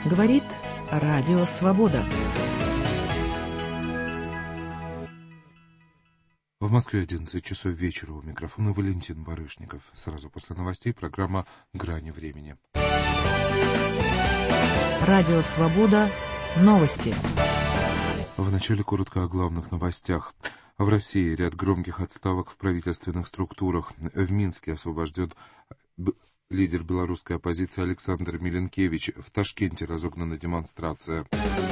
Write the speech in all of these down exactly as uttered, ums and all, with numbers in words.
Говорит Радио Свобода. В Москве одиннадцать часов вечера. У микрофона Валентин Барышников. Сразу после новостей программа «Грани времени». Радио Свобода. Новости. Вначале коротко о главных новостях. В России ряд громких отставок в правительственных структурах. В Минске освобожден лидер белорусской оппозиции Александр Миленкевич. В Ташкенте разогнана демонстрация.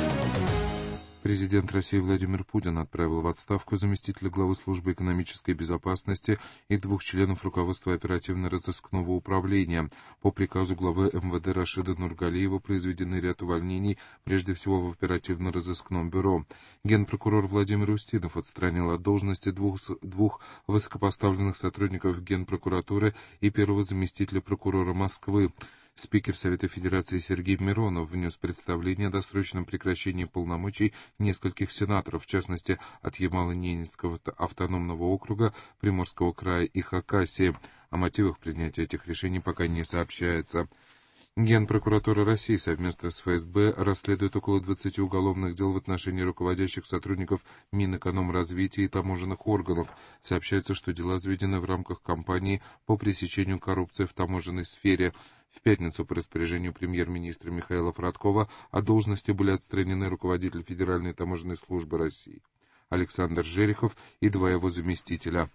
Президент России Владимир Путин отправил в отставку заместителя главы службы экономической безопасности и двух членов руководства оперативно-розыскного управления. По приказу главы эм вэ дэ Рашида Нургалиева произведены ряд увольнений, прежде всего в оперативно-розыскном бюро. Генпрокурор Владимир Устинов отстранил от должности двух, двух высокопоставленных сотрудников Генпрокуратуры и первого заместителя прокурора Москвы. Спикер Совета Федерации Сергей Миронов внес представление о досрочном прекращении полномочий нескольких сенаторов, в частности, от Ямало-Ненецкого автономного округа, Приморского края и Хакасии. О мотивах принятия этих решений пока не сообщается. Генпрокуратура России совместно с эф эс бэ расследует около двадцати уголовных дел в отношении руководящих сотрудников Минэкономразвития и таможенных органов. Сообщается, что дела заведены в рамках кампании по пресечению коррупции в таможенной сфере. В пятницу по распоряжению премьер-министра Михаила Фродкова от должности были отстранены руководитель Федеральной таможенной службы России Александр Жерехов и два его заместителя.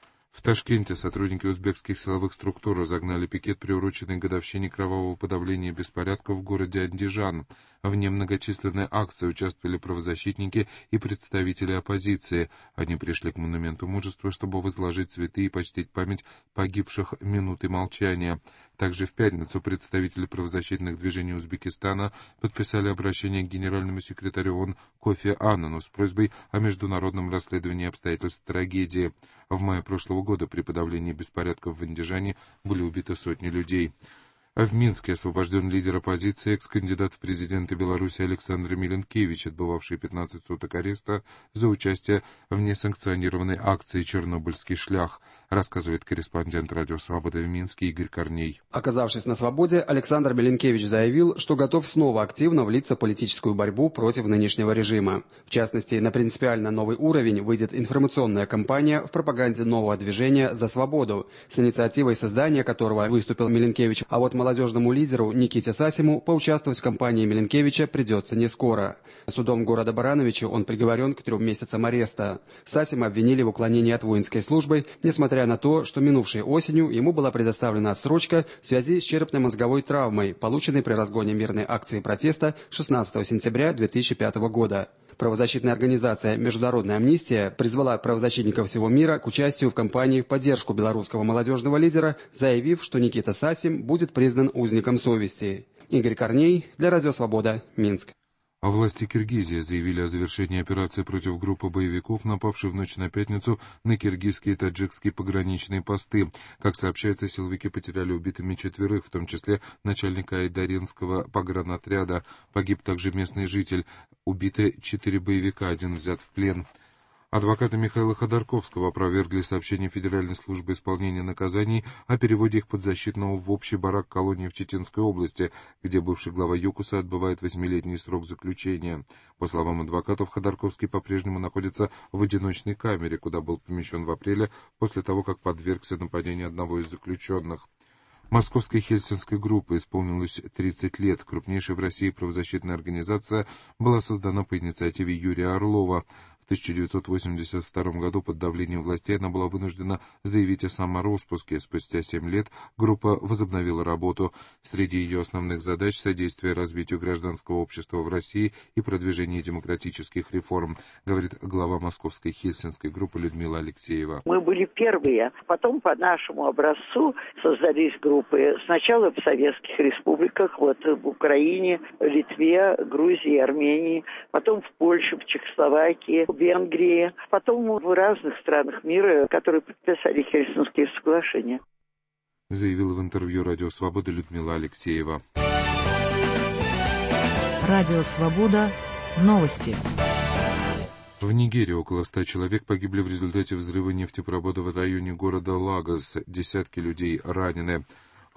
В Ташкенте сотрудники узбекских силовых структур разогнали пикет, приуроченный к годовщине кровавого подавления беспорядков в городе Андижан. В ней многочисленной акции участвовали правозащитники и представители оппозиции. Они пришли к монументу мужества, чтобы возложить цветы и почтить память погибших минутой молчания. Также в пятницу представители правозащитных движений Узбекистана подписали обращение к генеральному секретарю ООН Кофи Аннану с просьбой о международном расследовании обстоятельств трагедии. В мае прошлого года при подавлении беспорядков в Андижане были убиты сотни людей. А в Минске освобожден лидер оппозиции, экс-кандидат в президенты Беларуси Александр Миленкевич, отбывавший пятнадцать суток ареста за участие в несанкционированной акции «Чернобыльский шлях», рассказывает корреспондент Радио Свобода в Минске Игорь Корней. Оказавшись на свободе, Александр Миленкевич заявил, что готов снова активно влиться в политическую борьбу против нынешнего режима. В частности, на принципиально новый уровень выйдет информационная кампания в пропаганде нового движения «За свободу», с инициативой создания которого выступил Миленкевич, а вот молодежному лидеру Никите Сасиму поучаствовать в кампании Миленкевича придется не скоро. Судом города Барановича он приговорен к трем месяцам ареста. Сасима обвинили в уклонении от воинской службы, несмотря на то, что минувшей осенью ему была предоставлена отсрочка в связи с черепно-мозговой травмой, полученной при разгоне мирной акции протеста шестнадцатого сентября две тысячи пятого года. Правозащитная организация «Международная амнистия» призвала правозащитников всего мира к участию в кампании в поддержку белорусского молодежного лидера, заявив, что Никита Сасим будет признан узником совести. Игорь Корней для Радио Свобода, Минск. А власти Киргизии заявили о завершении операции против группы боевиков, напавшей в ночь на пятницу на киргизские и таджикские пограничные посты. Как сообщается, силовики потеряли убитыми четверых, в том числе начальника айдаринского погранотряда. Погиб также местный житель. Убиты четыре боевика, один взят в плен. Адвокаты Михаила Ходорковского опровергли сообщение Федеральной службы исполнения наказаний о переводе их подзащитного в общий барак колонии в Читинской области, где бывший глава ЮКОСа отбывает восьмилетний срок заключения. По словам адвокатов, Ходорковский по-прежнему находится в одиночной камере, куда был помещен в апреле после того, как подвергся нападению одного из заключенных. Московской Хельсинской группе исполнилось тридцать лет. Крупнейшая в России правозащитная организация была создана по инициативе Юрия Орлова. В тысяча девятьсот восемьдесят втором году под давлением властей она была вынуждена заявить о самороспуске. Спустя семь лет группа возобновила работу. Среди ее основных задач — содействие развитию гражданского общества в России и продвижение демократических реформ, говорит глава Московской Хельсинской группы Людмила Алексеева. Мы были первые, потом по нашему образцу создались группы. Сначала в советских республиках, вот в Украине, Литве, Грузии, Армении, потом в Польше, в Чехословакии, в Венгрии, потом в разных странах мира, которые подписали Хельсинские соглашения. Заявила в интервью Радио Свобода Людмила Алексеева. Радио Свобода. Новости. В Нигерии около ста человек погибли в результате взрыва нефтепровода в районе города Лагос. Десятки людей ранены.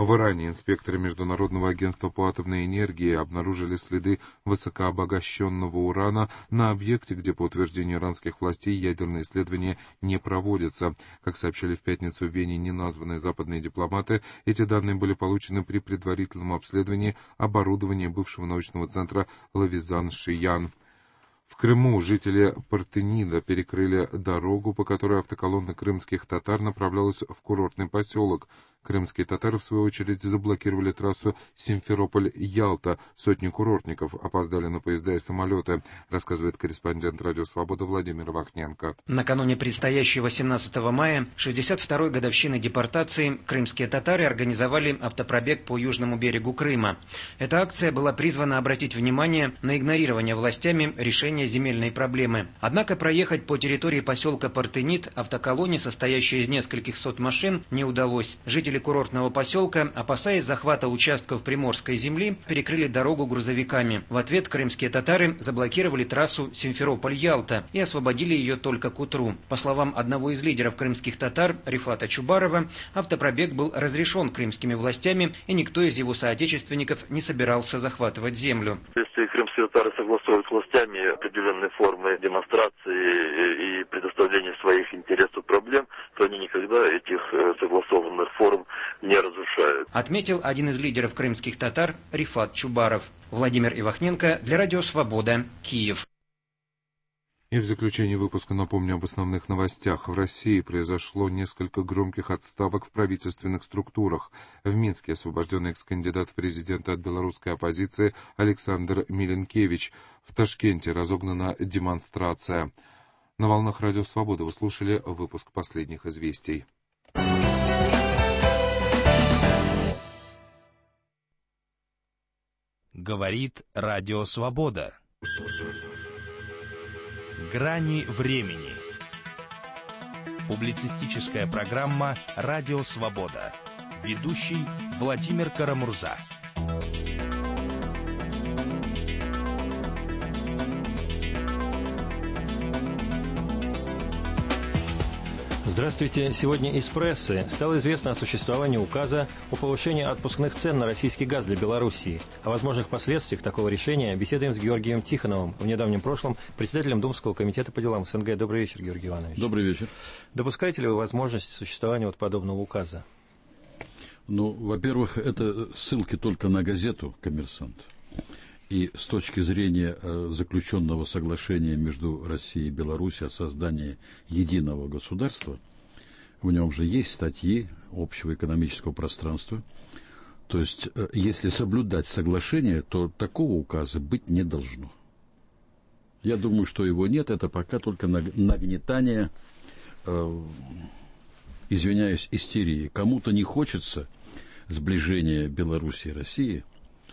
В Иране инспекторы Международного агентства по атомной энергии обнаружили следы высокообогащенного урана на объекте, где, по утверждению иранских властей, ядерные исследования не проводятся. Как сообщили в пятницу в Вене неназванные западные дипломаты, эти данные были получены при предварительном обследовании оборудования бывшего научного центра Лавизан-Шиян. В Крыму жители Партенида перекрыли дорогу, по которой автоколонна крымских татар направлялась в курортный поселок. Крымские татары, в свою очередь, заблокировали трассу Симферополь-Ялта. Сотни курортников опоздали на поезда и самолеты, рассказывает корреспондент «Радио Свобода» Владимир Вахненко. Накануне предстоящей восемнадцатого мая, шестьдесят второй годовщины депортации, крымские татары организовали автопробег по южному берегу Крыма. Эта акция была призвана обратить внимание на игнорирование властями решения земельной проблемы. Однако проехать по территории поселка Партенид автоколонне, состоящей из нескольких сот машин, не удалось. Жители курортного поселка, опасаясь захвата участков приморской земли, перекрыли дорогу грузовиками. В ответ крымские татары заблокировали трассу Симферополь-Ялта и освободили ее только к утру. По словам одного из лидеров крымских татар, Рифата Чубарова, автопробег был разрешен крымскими властями, и никто из его соотечественников не собирался захватывать землю. Если крымские татары согласуют с властями определенные формы демонстрации и предоставления своих интересов проблем, то они никогда этих согласованных форм не разрушают. Отметил один из лидеров крымских татар Рифат Чубаров. Владимир Ивахненко для Радио Свобода, Киев. И в заключение выпуска напомню об основных новостях. В России произошло несколько громких отставок в правительственных структурах. В Минске освобожден экс-кандидат в президенты от белорусской оппозиции Александр Миленкевич. В Ташкенте разогнана демонстрация. На волнах Радио Свобода вы слушали выпуск последних известий. Говорит Радио Свобода. Грани времени. Публицистическая программа «Радио Свобода». Ведущий Владимир Карамурза. Здравствуйте. Сегодня из прессы стало известно о существовании указа о повышении отпускных цен на российский газ для Белоруссии. О возможных последствиях такого решения беседуем с Георгием Тихоновым, в недавнем прошлом председателем Думского комитета по делам СНГ. Добрый вечер, Георгий Иванович. Добрый вечер. Допускаете ли вы возможность существования вот подобного указа? Ну, во-первых, это ссылки только на газету «Коммерсант». И с точки зрения заключенного соглашения между Россией и Беларусью о создании единого государства, в нем же есть статьи общего экономического пространства. То есть, если соблюдать соглашение, то такого указа быть не должно. Я думаю, что его нет, это пока только нагнетание, э, извиняюсь, истерии. Кому-то не хочется сближения Беларуси и России,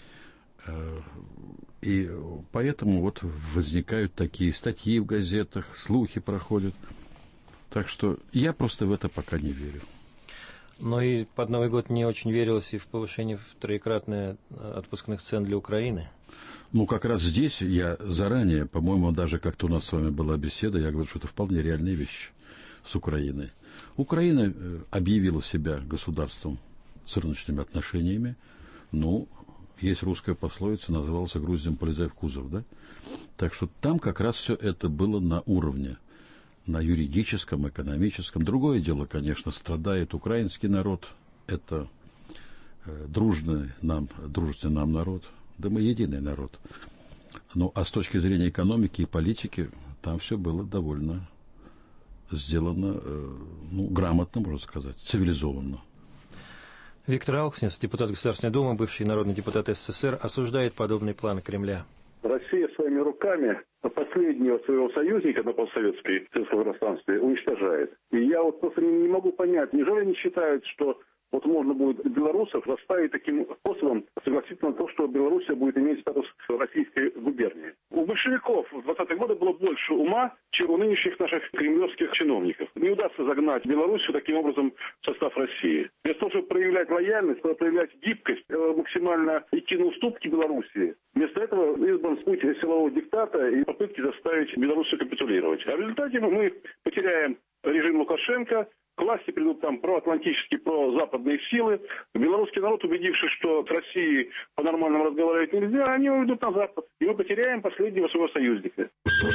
э, и поэтому вот возникают такие статьи в газетах, слухи проходят. Так что я просто в это пока не верю. Но и под Новый год не очень верилось и в повышение в троекратное отпускных цен для Украины. Ну, как раз здесь я заранее, по-моему, даже как-то у нас с вами была беседа, я говорю, что это вполне реальная вещь с Украиной. Украина объявила себя государством с рыночными отношениями. Ну, есть русская пословица, назывался «Груздем полезай в кузов», да? Так что там как раз все это было на уровне, на юридическом, экономическом. Другое дело, конечно, страдает украинский народ, это э, дружный нам, дружественный нам народ, да мы единый народ. Ну, а с точки зрения экономики и политики, там все было довольно сделано, э, ну, грамотно, можно сказать, цивилизованно. Виктор Алкснис, депутат Государственной Думы, бывший народный депутат СССР, осуждает подобные планы Кремля. Россия своими руками последнего своего союзника на постсоветской советском пространстве уничтожает. И я вот просто не могу понять, неужели они считают, что вот можно будет белорусов заставить таким способом согласиться на то, что Белоруссия будет иметь статус российской губернии. У большевиков в двадцатые годы было больше ума, чем у нынешних наших кремлевских чиновников. Не удастся загнать Белоруссию таким образом в состав России. Вместо того, чтобы проявлять лояльность, проявлять гибкость, максимально идти на уступки Белоруссии, вместо этого избран путь силового диктата и попытки заставить Белоруссию капитулировать. А в результате мы потеряем режим Лукашенко, к власти придут там проатлантические, прозападные силы. Белорусский народ, убедившись, что с Россией по-нормальному разговаривать нельзя, они уйдут на Запад. И мы потеряем последнего своего союзника.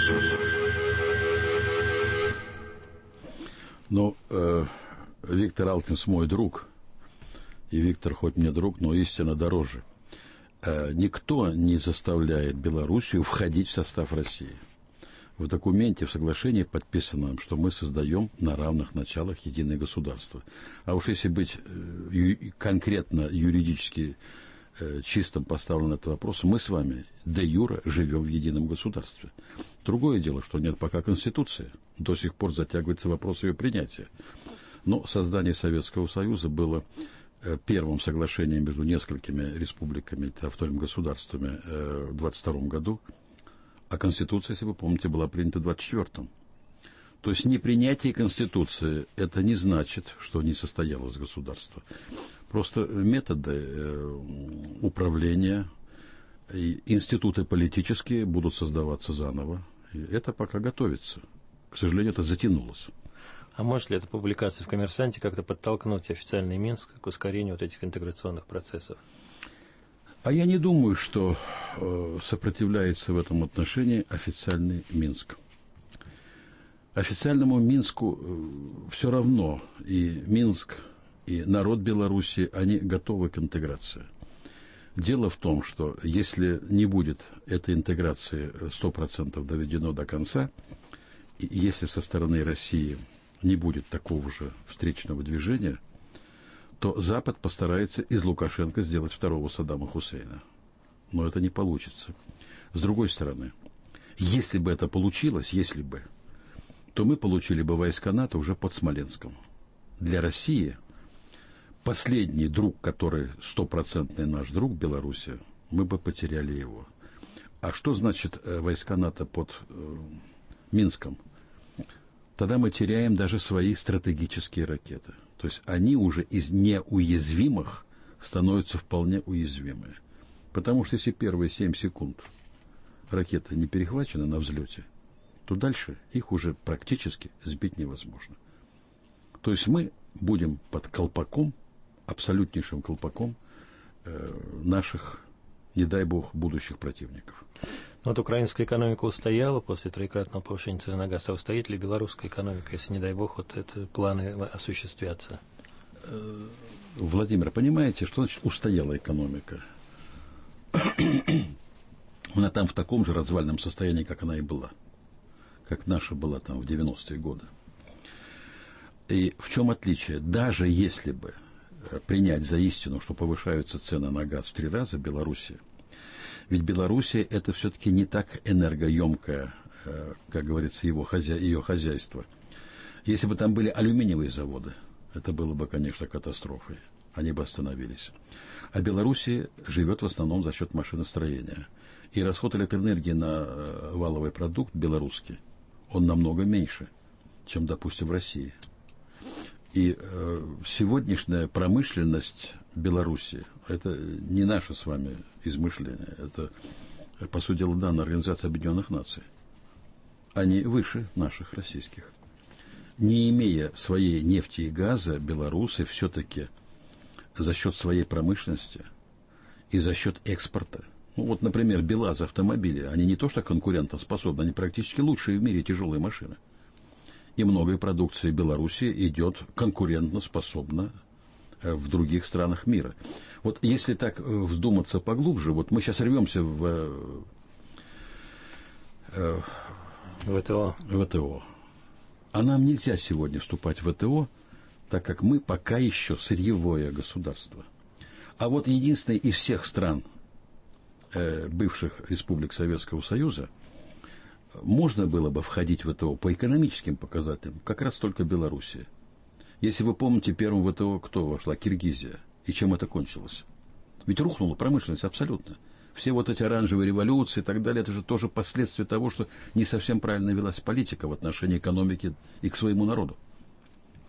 Ну, э, Виктор Алтинс мой друг. И Виктор хоть мне друг, но истинно дороже. Э, никто не заставляет Белоруссию входить в состав России. В документе, в соглашении подписано, что мы создаем на равных началах единое государство. А уж если быть э, конкретно юридически э, чистым поставлен этот вопрос, мы с вами де юре живем в едином государстве. Другое дело, что нет пока Конституции. До сих пор затягивается вопрос ее принятия. Но создание Советского Союза было э, первым соглашением между несколькими республиками, автономными государствами э, в двадцать втором году. А Конституция, если вы помните, была принята в двадцать четвёртом. То есть непринятие Конституции – это не значит, что не состоялось государство. Просто методы э, управления, и институты политические будут создаваться заново. И это пока готовится. К сожалению, это затянулось. А может ли эта публикация в «Коммерсанте» как-то подтолкнуть официальный Минск к ускорению вот этих интеграционных процессов? А я не думаю, что э, сопротивляется в этом отношении официальный Минск. Официальному Минску э, все равно и Минск, и народ Беларуси, они готовы к интеграции. Дело в том, что если не будет этой интеграции сто процентов доведено до конца, и если со стороны России не будет такого же встречного движения, то Запад постарается из Лукашенко сделать второго Саддама Хусейна. Но это не получится. С другой стороны, если бы это получилось, если бы, то мы получили бы войска НАТО уже под Смоленском. Для России последний друг, который стопроцентный наш друг, Белоруссия, мы бы потеряли его. А что значит войска НАТО под э, Минском? Тогда мы теряем даже свои стратегические ракеты. То есть они уже из неуязвимых становятся вполне уязвимые. Потому что если первые семь секунд ракета не перехвачена на взлете, то дальше их уже практически сбить невозможно. То есть мы будем под колпаком, абсолютнейшим колпаком э, наших, не дай бог, будущих противников. Вот украинская экономика устояла после троекратного повышения цены на газ. А устоит ли белорусская экономика, если, не дай бог, вот эти планы осуществятся? Владимир, понимаете, что значит устояла экономика? Она там в таком же развальном состоянии, как она и была. Как наша была там в девяностые годы. И в чем отличие? Даже если бы принять за истину, что повышаются цены на газ в три раза в Беларуси, ведь Белоруссия это все-таки не так энергоемкое, как говорится, его хозя... ее хозяйство. Если бы там были алюминиевые заводы, это было бы, конечно, катастрофой. Они бы остановились. А Белоруссия живет в основном за счет машиностроения. И расход электроэнергии на валовый продукт белорусский, он намного меньше, чем, допустим, в России. И э, сегодняшняя промышленность Беларуси, это не наше с вами измышление, это, по сути дела, данные Организации Объединенных Наций. Они выше наших российских. Не имея своей нефти и газа, белорусы все-таки за счет своей промышленности и за счет экспорта, ну вот, например, БелАЗ автомобили, они не то что конкурентоспособны, они практически лучшие в мире тяжелые машины. И многое продукции Беларуси идет конкурентоспособно в других странах мира. Вот если так вздуматься поглубже, вот мы сейчас рвемся в ВТО. ВТО. А нам нельзя сегодня вступать в ВТО, так как мы пока еще сырьевое государство. А вот единственное из всех стран э, бывших республик Советского Союза можно было бы входить в ВТО по экономическим показателям, как раз только Белоруссия. Если вы помните, первым в ВТО кто вошла? Киргизия. И чем это кончилось? Ведь рухнула промышленность абсолютно. Все вот эти оранжевые революции и так далее, это же тоже последствия того, что не совсем правильно велась политика в отношении экономики и к своему народу.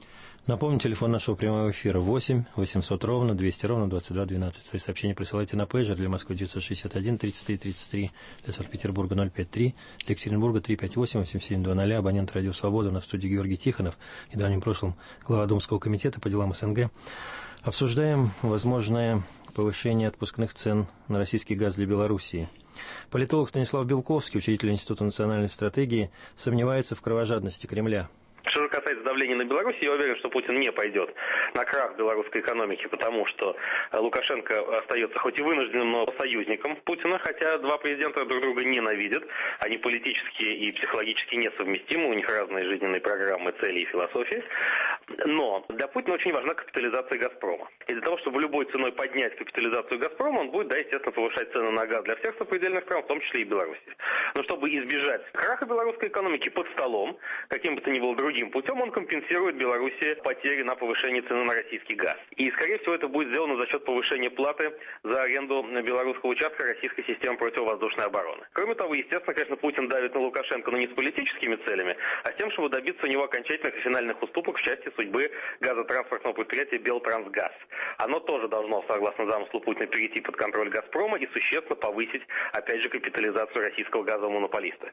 Напомню, телефон нашего прямого эфира восемь восемьсот ровно двести ровно двадцать два двенадцать. Свои сообщения присылайте на пейджер для Москвы девятьсот шестьдесят один тридцать три тридцать три, для Санкт-Петербурга ноль пятьдесят три, для Екатеринбурга три пять восемь восемь семь два ноль. Абонент Радио Свобода, на студии Георгий Тихонов, в недавнем прошлом глава Думского комитета по делам СНГ. Обсуждаем возможное повышение отпускных цен на российский газ для Белоруссии. Политолог Станислав Белковский, учитель Института национальной стратегии, сомневается в кровожадности Кремля. Что же касается давления на Беларусь, я уверен, что Путин не пойдет на крах белорусской экономики, потому что Лукашенко остается хоть и вынужденным, но союзником Путина, хотя два президента друг друга ненавидят. Они политически и психологически несовместимы, у них разные жизненные программы, цели и философии. Но для Путина очень важна капитализация «Газпрома». И для того, чтобы любой ценой поднять капитализацию «Газпрома», он будет, да, естественно, повышать цены на газ для всех сопредельных стран, в том числе и Беларуси. Но чтобы избежать краха белорусской экономики под столом, каким бы то ни было другим путем, он компенсирует Беларуси потери на повышение цены на российский газ. И, скорее всего, это будет сделано за счет повышения платы за аренду белорусского участка российской системы противовоздушной обороны. Кроме того, естественно, конечно, Путин давит на Лукашенко, но не с политическими целями, а с тем, чтобы добиться у него окончательных и финальных уступок в части судьбы газотранспортного предприятия «Белтрансгаз». Оно тоже должно, согласно замыслу Путина, перейти под контроль «Газпрома» и существенно повысить, опять же, капитализацию российского газового монополиста.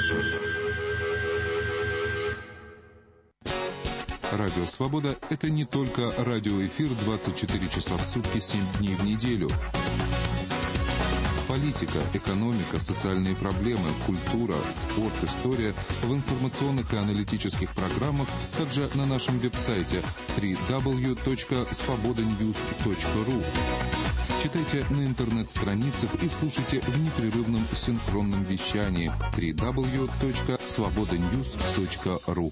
Радио «Свобода» — это не только радиоэфир двадцать четыре часа в сутки, семь дней в неделю. Политика, экономика, социальные проблемы, культура, спорт, история в информационных и аналитических программах, также на нашем веб-сайте дабл ю дабл ю дабл ю точка свобода ньюс точка ру. Читайте на интернет-страницах и слушайте в непрерывном синхронном вещании дабл ю дабл ю дабл ю точка свобода ньюс точка ру.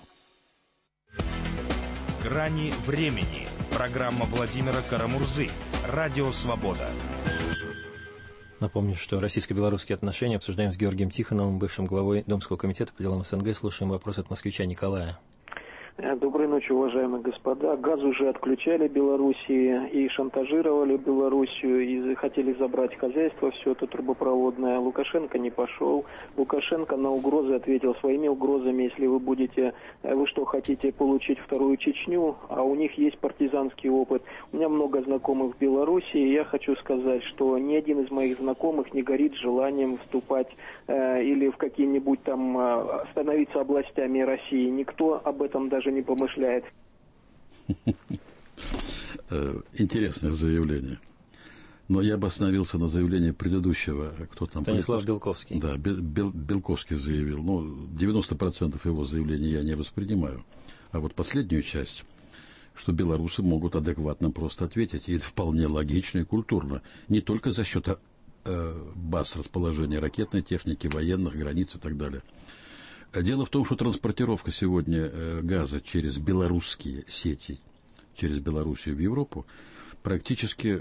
«Грани времени». Программа Владимира Карамурзы. Радио «Свобода». Напомню, что российско-белорусские отношения обсуждаем с Георгием Тихоновым, бывшим главой Думского комитета по делам СНГ. Слушаем вопрос от москвича Николая. Доброй ночи, уважаемые господа. Газ уже отключали Белоруссии и шантажировали Белоруссию, и хотели забрать хозяйство, все это трубопроводное. Лукашенко не пошел. Лукашенко на угрозы ответил своими угрозами: если вы будете, вы что, хотите получить вторую Чечню, а у них есть партизанский опыт. У меня много знакомых в Белоруссии, и я хочу сказать, что ни один из моих знакомых не горит желанием вступать э, или в какие-нибудь там э, становиться областями России. Никто об этом даже не помышляет. Интересное заявление. Но я бы остановился на заявлении предыдущего. Кто там? Станислав Белковский. Да, Бел, Белковский заявил. Ну, девяносто процентов его заявления я не воспринимаю. А вот последнюю часть, что белорусы могут адекватно просто ответить. И это вполне логично и культурно. Не только за счет э, баз расположения ракетной техники, военных, границ и так далее. Дело в том, что транспортировка сегодня газа через белорусские сети, через Белоруссию в Европу, практически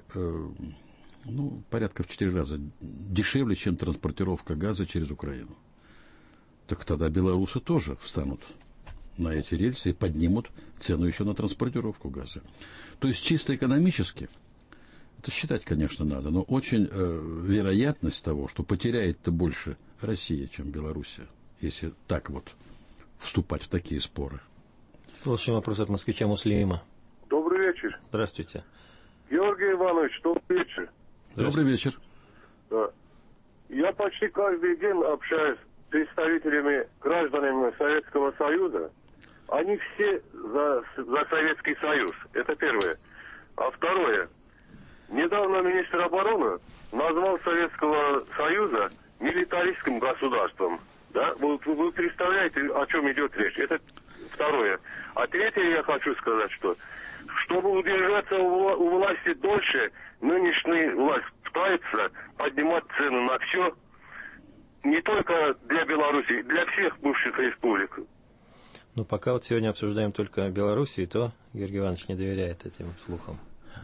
ну, порядка в четыре раза дешевле, чем транспортировка газа через Украину. Так тогда белорусы тоже встанут на эти рельсы и поднимут цену еще на транспортировку газа. То есть чисто экономически, это считать, конечно, надо, но очень э, вероятность того, что потеряет-то больше Россия, чем Белоруссия, если так вот вступать в такие споры. Слушаем вопрос от москвича Муслима. Добрый вечер. Здравствуйте. Георгий Иванович, добрый вечер. Добрый вечер. Да. Я почти каждый день общаюсь с представителями, гражданами Советского Союза. Они все за, за Советский Союз. Это первое. А второе. Недавно министр обороны назвал Советского Союза милитаристским государством. Да? Вы, вы представляете, о чем идет речь? Это второе. А третье я хочу сказать, что чтобы удержаться у, у власти дольше, нынешняя власть пытается поднимать цены на все, не только для Беларуси, для всех бывших республик. Ну, пока вот сегодня обсуждаем только Белоруссию, то Георгий Иванович не доверяет этим слухам.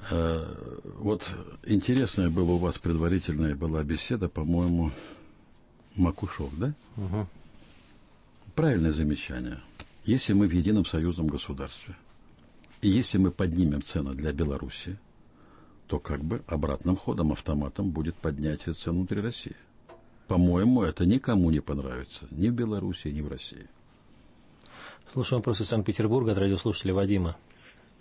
Вот интересная была у вас предварительная была беседа, по-моему, Макушов, да? Угу. Правильное замечание. Если мы в едином союзном государстве, и если мы поднимем цены для Беларуси, то как бы обратным ходом, автоматом будет поднятие цен внутри России. По-моему, это никому не понравится, ни в Беларуси, ни в России. Слушаем вопрос из Санкт-Петербурга от радиослушателя Вадима.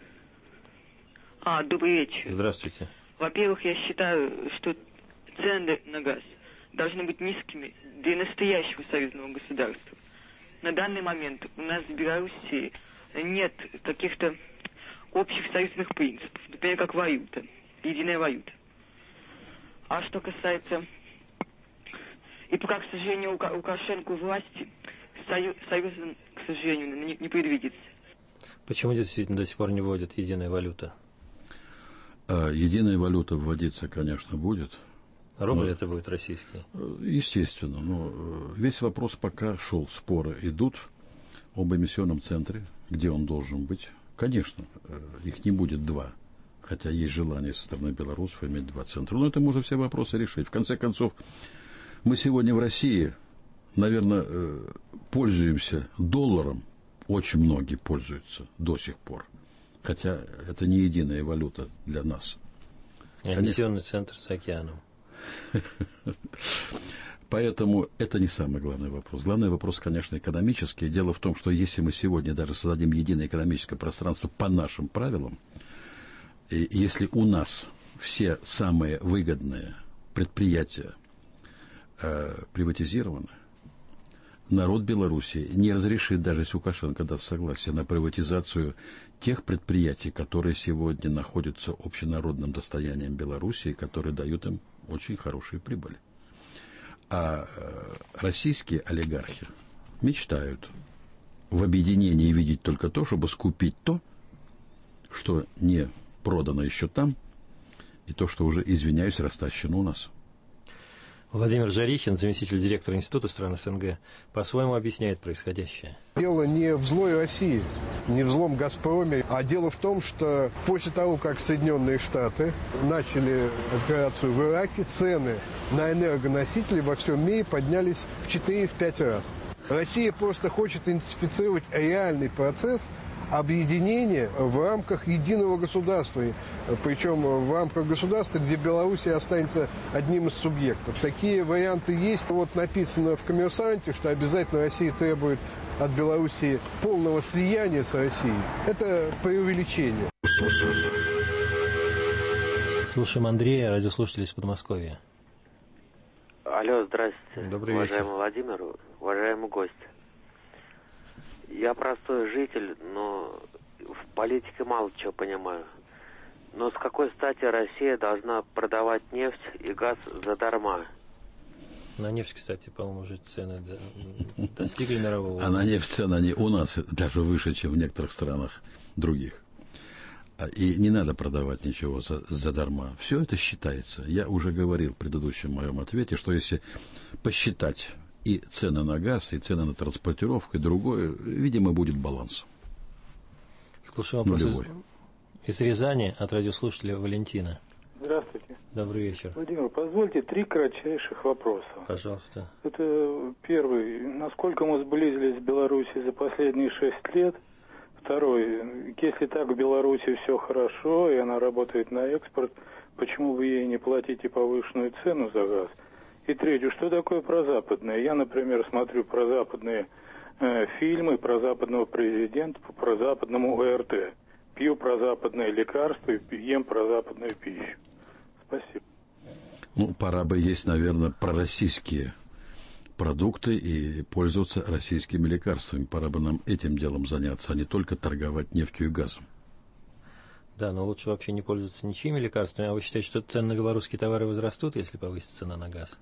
А, добрый вечер. Здравствуйте. Во-первых, я считаю, что цены на газ должны быть низкими для настоящего союзного государства. На данный момент у нас в Беларуси нет каких-то общих союзных принципов, например, как валюта, единая валюта. А что касается... И пока, к сожалению, у Лукашенко власти, союз, союз, к сожалению, не, не предвидится. Почему действительно до сих пор не вводят единая валюта? Единая валюта вводиться, конечно, будет. Рубль но, это будет российский? Естественно. Но весь вопрос пока шел. Споры идут об эмиссионном центре, где он должен быть. Конечно, их не будет два. Хотя есть желание со стороны белорусов иметь два центра. Но это можно все вопросы решить. В конце концов, мы сегодня в России, наверное, пользуемся долларом. Очень многие пользуются до сих пор. Хотя это не единая валюта для нас. Эмиссионный центр с океаном. Поэтому это не самый главный вопрос. Главный вопрос, конечно, экономический. Дело в том, что если мы сегодня даже создадим единое экономическое пространство по нашим правилам, и если у нас все самые выгодные предприятия э, приватизированы, народ Беларуси не разрешит, даже если Лукашенко даст согласие на приватизацию тех предприятий, которые сегодня находятся общенародным достоянием Беларуси, которые дают им очень хорошие прибыли. А российские олигархи мечтают в объединении видеть только то, чтобы скупить то, что не продано еще там, и то, что уже, извиняюсь, растащено у нас. Владимир Жарихин, заместитель директора Института стран СНГ, по-своему объясняет происходящее. Дело не в злой России, не в злом «Газпроме», а дело в том, что после того, как Соединенные Штаты начали операцию в Ираке, цены на энергоносители во всем мире поднялись в четыре-пять раз. Россия просто хочет интенсифицировать реальный процесс объединения в рамках единого государства, причем в рамках государства, где Белоруссия останется одним из субъектов. Такие варианты есть. Вот написано в «Коммерсанте», что обязательно Россия требует от Белоруссии полного слияния с Россией. Это преувеличение. Слушаем Андрея, радиослушатель из Подмосковья. Алло, здравствуйте. Добрый уважаемый вечер. Владимир, уважаемый гость. Я простой житель, но в политике мало чего понимаю. Но с какой стати Россия должна продавать нефть и газ задарма? На нефть, кстати, по-моему, уже цены достигли мирового. А на нефть цены они у нас даже выше, чем в некоторых странах других. И не надо продавать ничего за, задарма. Все это считается. Я уже говорил в предыдущем моем ответе, что если посчитать и цены на газ, и цены на транспортировку, и другое, видимо, будет баланс. Слушаем вопрос из, из Рязани от радиослушателя Валентина. Здравствуйте. Добрый вечер. Владимир, позвольте три кратчайших вопроса. Пожалуйста. Это первый. Насколько мы сблизились с Белоруссией за последние шесть лет? Второй. Если так в Беларуси все хорошо, и она работает на экспорт, почему бы ей не платить и повышенную цену за газ? И третье, что такое прозападное? Я, например, смотрю прозападные э, фильмы про западного президента, по прозападному ОРТ. Пью прозападные лекарства и ем прозападную пищу. Спасибо. Ну, пора бы есть, наверное, пророссийские продукты и пользоваться российскими лекарствами. Пора бы нам этим делом заняться, а не только торговать нефтью и газом. Да, но лучше вообще не пользоваться ничьими лекарствами. А вы считаете, что цены на белорусские товары возрастут, если повысится цена на газ?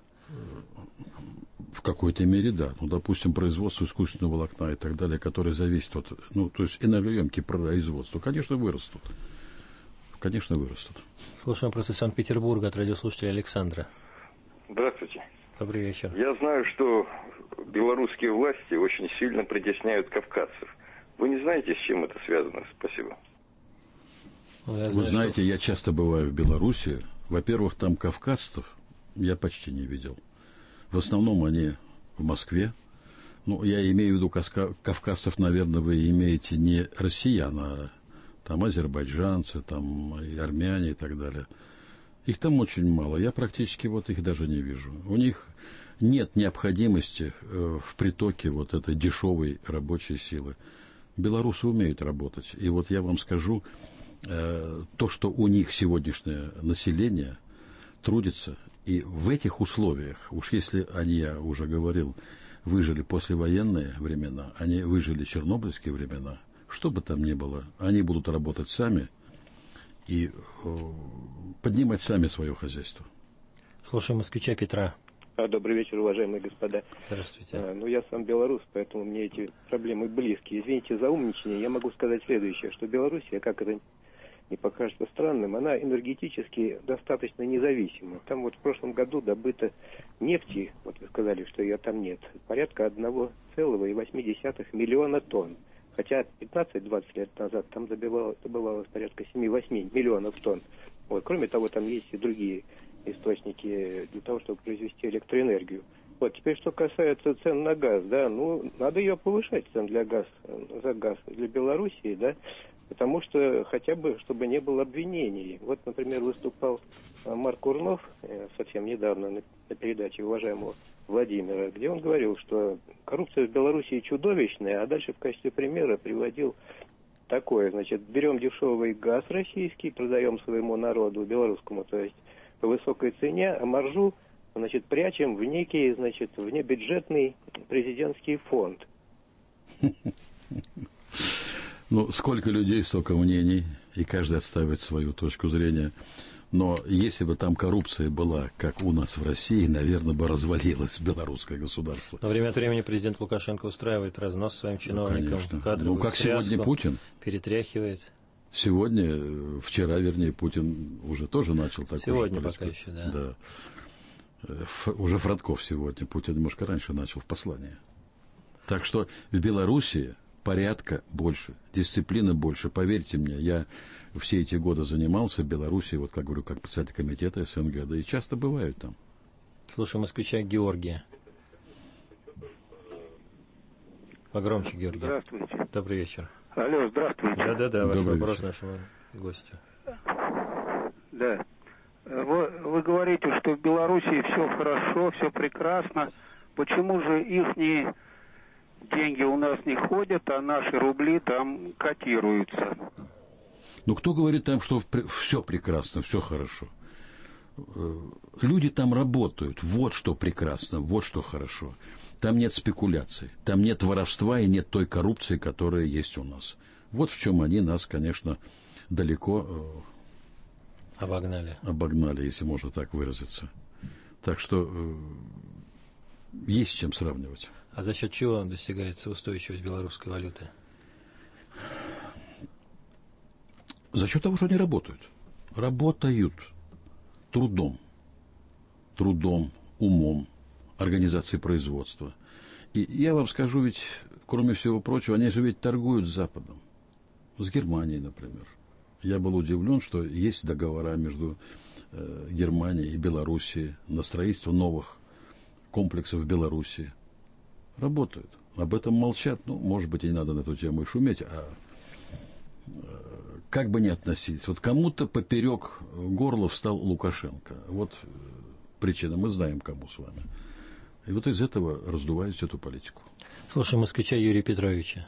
В какой-то мере, да. Ну, допустим, производство искусственного волокна и так далее, которое зависит от... Ну, то есть энергоемкие производства, конечно, вырастут. Конечно, вырастут. Слушаем вопрос из Санкт-Петербурга от радиослушателя Александра. Здравствуйте. Добрый вечер. Я знаю, что белорусские власти очень сильно притесняют кавказцев. Вы не знаете, с чем это связано? Спасибо. Ну, Вы знаю, знаете, что... я часто бываю в Беларуси. Во-первых, там кавказцев я почти не видел. В основном они в Москве. Ну, я имею в виду кавказцев, наверное, вы имеете не россиян, а там азербайджанцы, там и армяне и так далее. Их там очень мало. Я практически вот их даже не вижу. У них нет необходимости в притоке вот этой дешевой рабочей силы. Белорусы умеют работать. И вот я вам скажу, э, то, что у них сегодняшнее население трудится, и в этих условиях, уж если они, я уже говорил, выжили послевоенные времена, они выжили чернобыльские времена, что бы там ни было, они будут работать сами и э, поднимать сами свое хозяйство. Слушаем москвича Петра. Добрый вечер, уважаемые господа. Здравствуйте. А, ну, я сам белорус, поэтому мне эти проблемы близки. Извините за умничание, я могу сказать следующее, что Белоруссия, как это не покажется странным, она энергетически достаточно независима. Там вот в прошлом году добыто нефти, вот вы сказали, что ее там нет, порядка одна целая восемь десятых миллиона тонн. Хотя пятнадцать-двадцать лет назад там добывалось, добывалось порядка семь-восемь миллионов тонн. Вот. Кроме того, там есть и другие источники для того, чтобы произвести электроэнергию. Вот теперь, что касается цен на газ, да, ну, надо ее повышать, цен для газ, за газ для Белоруссии, да, потому что хотя бы, чтобы не было обвинений. Вот, например, выступал Марк Урнов совсем недавно на, на передаче уважаемого Владимира, где он говорил, что коррупция в Белоруссии чудовищная, а дальше в качестве примера приводил такое, значит, берем дешевый газ российский, продаем своему народу, белорусскому, то есть по высокой цене, а маржу, значит, прячем в некий, значит, внебюджетный президентский фонд. Ну, сколько людей, столько мнений, и каждый отстаивает свою точку зрения. Но если бы там коррупция была, как у нас в России, наверное, бы развалилось белорусское государство. Но время от времени президент Лукашенко устраивает разнос своим чиновникам. Ну, конечно. Ну, как сегодня Путин. Перетряхивает. Сегодня, вчера, вернее, Путин уже тоже начал такой. Сегодня пока еще, да. да. Ф, уже Фродков сегодня. Путин немножко раньше начал в послании. Так что в Белоруссии порядка больше, дисциплины больше. Поверьте мне, я все эти годы занимался в Белоруссии, вот как говорю, как председатель комитета СНГ, да и часто бывают там. Слушаем москвича Георгия. Погромче, Георгий. Здравствуйте. Добрый вечер. Алло, здравствуйте. Да-да-да, ваш Добрый вопрос вечер. нашему гостю. Да. Вы, вы говорите, что в Белоруссии все хорошо, все прекрасно. Почему же их деньги у нас не ходят, а наши рубли там котируются? Ну, кто говорит там, что все прекрасно, все хорошо? Люди там работают, вот что прекрасно, вот что хорошо. Там нет спекуляций, там нет воровства и нет той коррупции, которая есть у нас. Вот в чем они нас, конечно, далеко обогнали, обогнали, если можно так выразиться. Так что есть с чем сравнивать. А за счет чего достигается устойчивость белорусской валюты? За счет того, что они работают. Работают трудом, трудом, умом, организацией производства. И я вам скажу, ведь, кроме всего прочего, они же ведь торгуют с Западом. С Германией, например. Я был удивлен, что есть договора между э, Германией и Белоруссией на строительство новых комплексов в Белоруссии. Работают. Об этом молчат. Ну, может быть, и не надо на эту тему и шуметь, а э, как бы ни относились. Вот кому-то поперек горла встал Лукашенко. Вот э, причина. Мы знаем, кому с вами. И вот из этого раздувают всю эту политику. Слушаем москвича Юрия Петровича.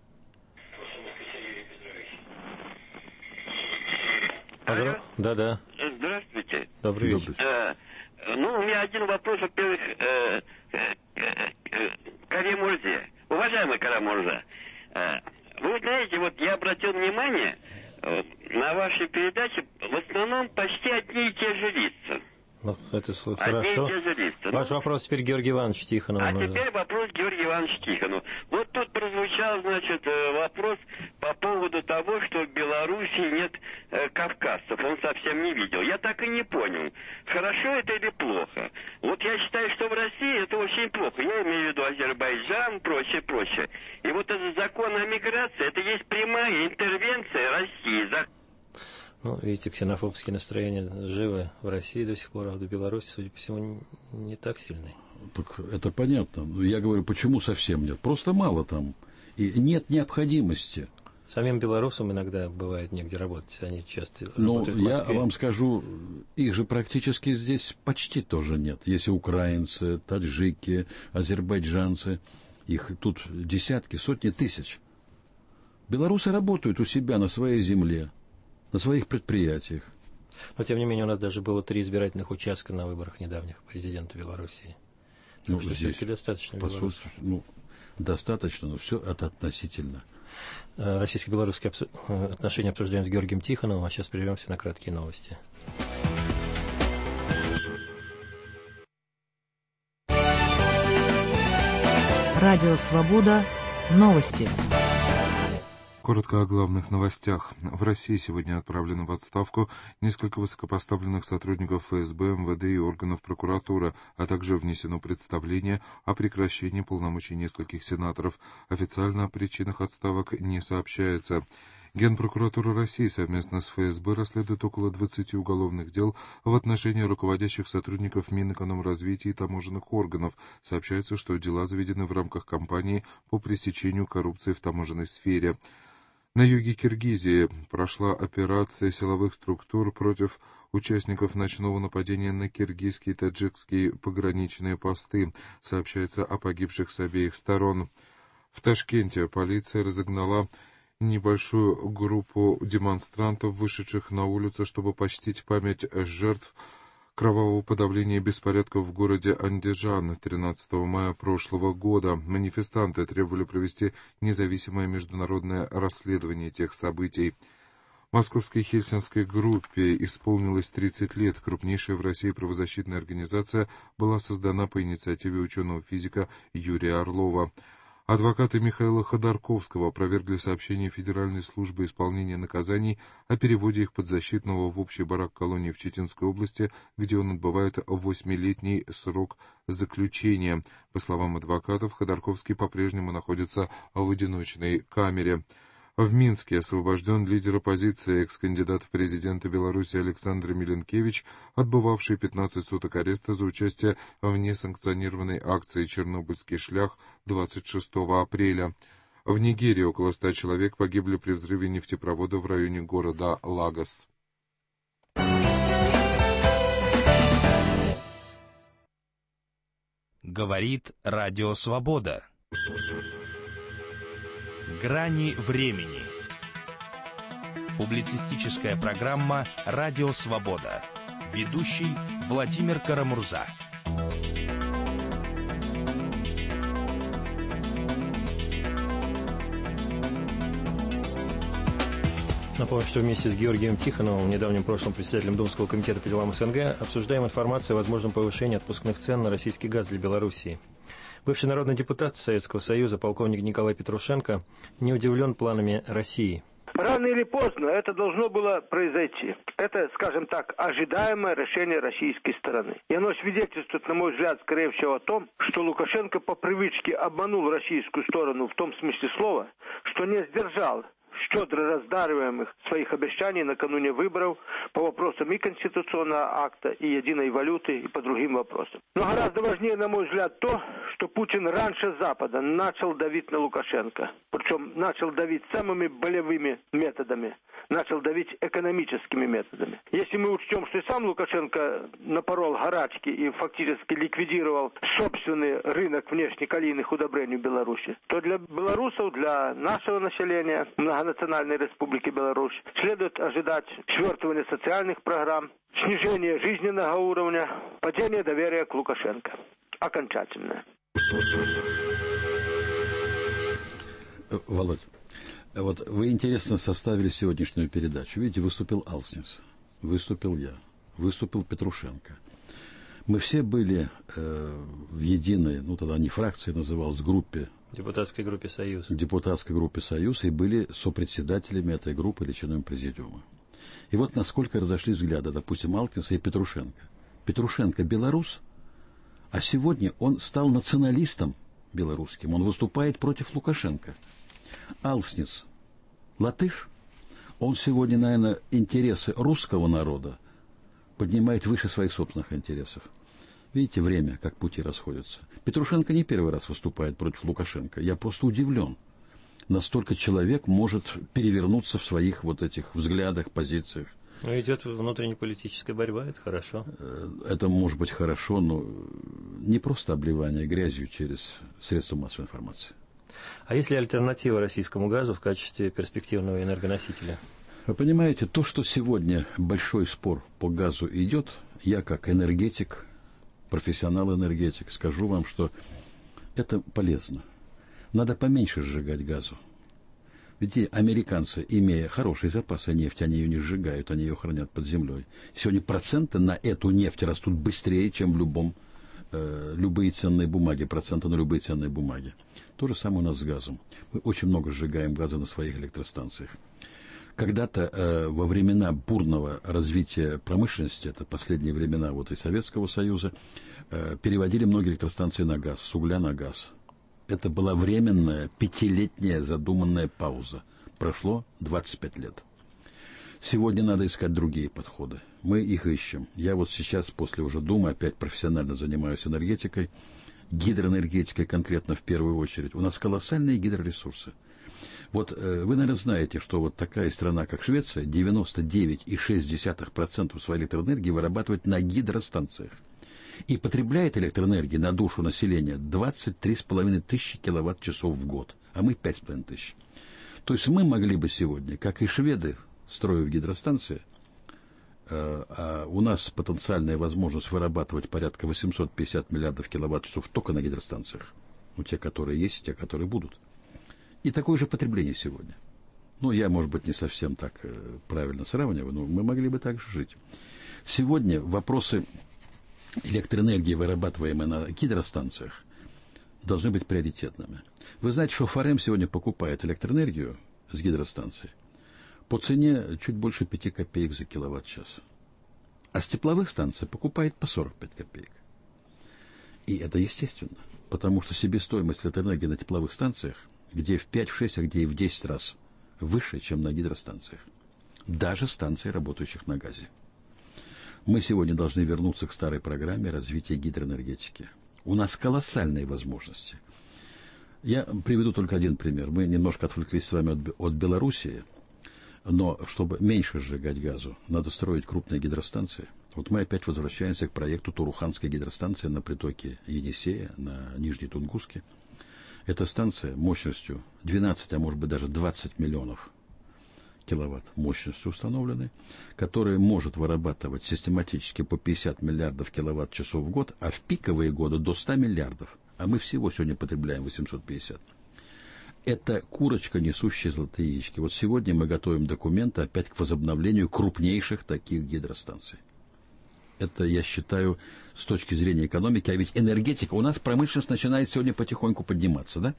Алло. Да-да. Здравствуйте. Добрый вечер. Э, ну, у меня один вопрос, во-первых, э, э, э, Карим Мурзе. Уважаемый Карим Мурзе, э, вы знаете, вот я обратил внимание, э, на вашей передаче в основном почти одни и те же лица. Ну, это одни хорошо. и те же лица. Ваш ну, вопрос теперь Георгию Ивановичу Тихонову. А нужно. теперь вопрос Георгию Ивановичу Тихонову. Вот тут прозвучал, значит, вопрос по поводу того, что в Белоруссии нет э, кавказцев. Он совсем не видел. Я так и не понял, хорошо это или плохо. Вот я считаю, что в России это очень плохо. Я имею в виду Азербайджан, прочее, прочее. И вот этот закон о миграции, это есть прямая интервенция России. За... Ну, видите, ксенофобские настроения живы в России до сих пор, а в Беларуси, судя по всему, не так сильны. Так это понятно. Но я говорю, почему совсем нет? Просто мало там. И нет необходимости. Самим белорусам иногда бывает негде работать. Они часто Ну, работают в я Москве. вам скажу, их же практически здесь почти тоже нет. Если украинцы, таджики, азербайджанцы, их тут десятки, сотни тысяч. Белорусы работают у себя на своей земле, на своих предприятиях. Но, тем не менее, у нас даже было три избирательных участка на выборах недавних президента Белоруссии. Ну, так здесь, достаточно. По сути, ну, достаточно, но все это относительно. Российско-белорусские отношения обсуждаем с Георгием Тихоновым, а сейчас прервемся на краткие новости. Радио «Свобода». Новости. Коротко о главных новостях. В России сегодня отправлено в отставку несколько высокопоставленных сотрудников эф эс бэ, эм вэ дэ и органов прокуратуры, а также внесено представление о прекращении полномочий нескольких сенаторов. Официально о причинах отставок не сообщается. Генпрокуратура России совместно с эф эс бэ расследует около двадцати уголовных дел в отношении руководящих сотрудников Минэкономразвития и таможенных органов. Сообщается, что дела заведены в рамках кампании по пресечению коррупции в таможенной сфере. На юге Киргизии прошла операция силовых структур против участников ночного нападения на киргизские и таджикские пограничные посты. Сообщается о погибших с обеих сторон. В Ташкенте полиция разогнала небольшую группу демонстрантов, вышедших на улицу, чтобы почтить память жертв кровавого подавления беспорядков в городе Андижан тринадцатого мая прошлого года. Манифестанты требовали провести независимое международное расследование тех событий. Московской Хельсинской группе исполнилось тридцать лет. Крупнейшая в России правозащитная организация была создана по инициативе ученого-физика Юрия Орлова. Адвокаты Михаила Ходорковского опровергли сообщение Федеральной службы исполнения наказаний о переводе их подзащитного в общий барак колонии в Читинской области, где он отбывает восьмилетний срок заключения. По словам адвокатов, Ходорковский по-прежнему находится в одиночной камере. В Минске освобожден лидер оппозиции, экс-кандидат в президенты Беларуси Александр Миленкевич, отбывавший пятнадцать суток ареста за участие в несанкционированной акции «Чернобыльский шлях» двадцать шестого апреля. В Нигерии около ста человек погибли при взрыве нефтепровода в районе города Лагос. Говорит Радио Свобода. Грани времени. Публицистическая программа «Радио Свобода». Ведущий Владимир Карамурза. Напомню, что вместе с Георгием Тихоновым, в недавнем прошлом председателем Думского комитета по делам СНГ, обсуждаем информацию о возможном повышении отпускных цен на российский газ для Белоруссии. Бывший народный депутат Советского Союза полковник Николай Петрушенко не удивлен планами России. Рано или поздно это должно было произойти. Это, скажем так, ожидаемое решение российской стороны. И оно свидетельствует, на мой взгляд, скорее всего о том, что Лукашенко по привычке обманул российскую сторону в том смысле слова, что не сдержал щедро раздариваемых своих обещаний накануне выборов по вопросам и конституционного акта, и единой валюты, и по другим вопросам. Но гораздо важнее, на мой взгляд, то, что Путин раньше Запада начал давить на Лукашенко. Причем начал давить самыми болевыми методами. Начал давить экономическими методами. Если мы учтем, что и сам Лукашенко напорол горячки и фактически ликвидировал собственный рынок внешнекалийных удобрений в Беларуси, то для белорусов, для нашего населения, многонациональной республики Беларусь, следует ожидать свертывания социальных программ, снижения жизненного уровня, падения доверия к Лукашенко. Окончательное. Володь, вот вы интересно составили сегодняшнюю передачу. Видите, выступил Алснис, выступил я, выступил Петрушенко. Мы все были э, в единой, ну тогда не фракции называлась, группе. Депутатской группе «Союз». Депутатской группе «Союз» и были сопредседателями этой группы или членами президиума. И вот насколько разошлись взгляды, допустим, Алкинса и Петрушенко. Петрушенко белорус, а сегодня он стал националистом белорусским. Он выступает против Лукашенко. Алснис латыш. Он сегодня, наверное, интересы русского народа поднимает выше своих собственных интересов. Видите, время, как пути расходятся. Петрушенко не первый раз выступает против Лукашенко. Я просто удивлен. Настолько человек может перевернуться в своих вот этих взглядах, позициях. Ну, идет внутренняя политическая борьба, это хорошо. Это может быть хорошо, но не просто обливание грязью через средства массовой информации. А есть ли альтернатива российскому газу в качестве перспективного энергоносителя? Вы понимаете, то, что сегодня большой спор по газу идет, я как энергетик, профессионал-энергетик, скажу вам, что это полезно. Надо поменьше сжигать газу. Ведь и американцы, имея хорошие запасы нефти, они ее не сжигают, они ее хранят под землей. Сегодня проценты на эту нефть растут быстрее, чем в любом, э, любые ценные бумаги, проценты на любые ценные бумаги. То же самое у нас с газом. Мы очень много сжигаем газа на своих электростанциях. Когда-то э, во времена бурного развития промышленности, это последние времена вот и Советского Союза, э, переводили многие электростанции на газ, с угля на газ. Это была временная, пятилетняя задуманная пауза. Прошло двадцать пять лет. Сегодня надо искать другие подходы. Мы их ищем. Я вот сейчас, после уже Думы, опять профессионально занимаюсь энергетикой, гидроэнергетикой конкретно в первую очередь. У нас колоссальные гидроресурсы. Вот э, вы, наверное, знаете, что вот такая страна, как Швеция, девяносто девять целых шесть десятых процента своей электроэнергии вырабатывает на гидростанциях. И потребляет электроэнергии на душу населения двадцать три с половиной тысячи киловатт-часов в год, а мы пять с половиной тысяч. То есть мы могли бы сегодня, как и шведы, строив гидростанции, э, а у нас потенциальная возможность вырабатывать порядка восемьсот пятьдесят миллиардов киловатт-часов только на гидростанциях. Ну, те, которые есть, и те, которые будут. И такое же потребление сегодня. Ну, я, может быть, не совсем так э, правильно сравниваю, но мы могли бы так же жить. Сегодня вопросы электроэнергии, вырабатываемой на гидростанциях, должны быть приоритетными. Вы знаете, что ФАРЭМ сегодня покупает электроэнергию с гидростанции по цене чуть больше пяти копеек за киловатт-час. А с тепловых станций покупает по сорок пять копеек. И это естественно, потому что себестоимость электроэнергии на тепловых станциях где в пять, в шесть, а где и в десять раз выше, чем на гидростанциях. Даже станции, работающих на газе. Мы сегодня должны вернуться к старой программе развития гидроэнергетики. У нас колоссальные возможности. Я приведу только один пример. Мы немножко отвлеклись с вами от, от Белоруссии, но чтобы меньше сжигать газу, надо строить крупные гидростанции. Вот мы опять возвращаемся к проекту Туруханской гидростанции на притоке Енисея, на Нижней Тунгуске. Эта станция мощностью двенадцать, а может быть даже двадцать миллионов киловатт мощностью установлены, которая может вырабатывать систематически по пятьдесят миллиардов киловатт-часов в год, а в пиковые годы до ста миллиардов. А мы всего сегодня потребляем восемьсот пятьдесят. Это курочка, несущая золотые яички. Вот сегодня мы готовим документы опять к возобновлению крупнейших таких гидростанций. Это, я считаю, с точки зрения экономики. А ведь энергетика, у нас промышленность начинает сегодня потихоньку подниматься, да?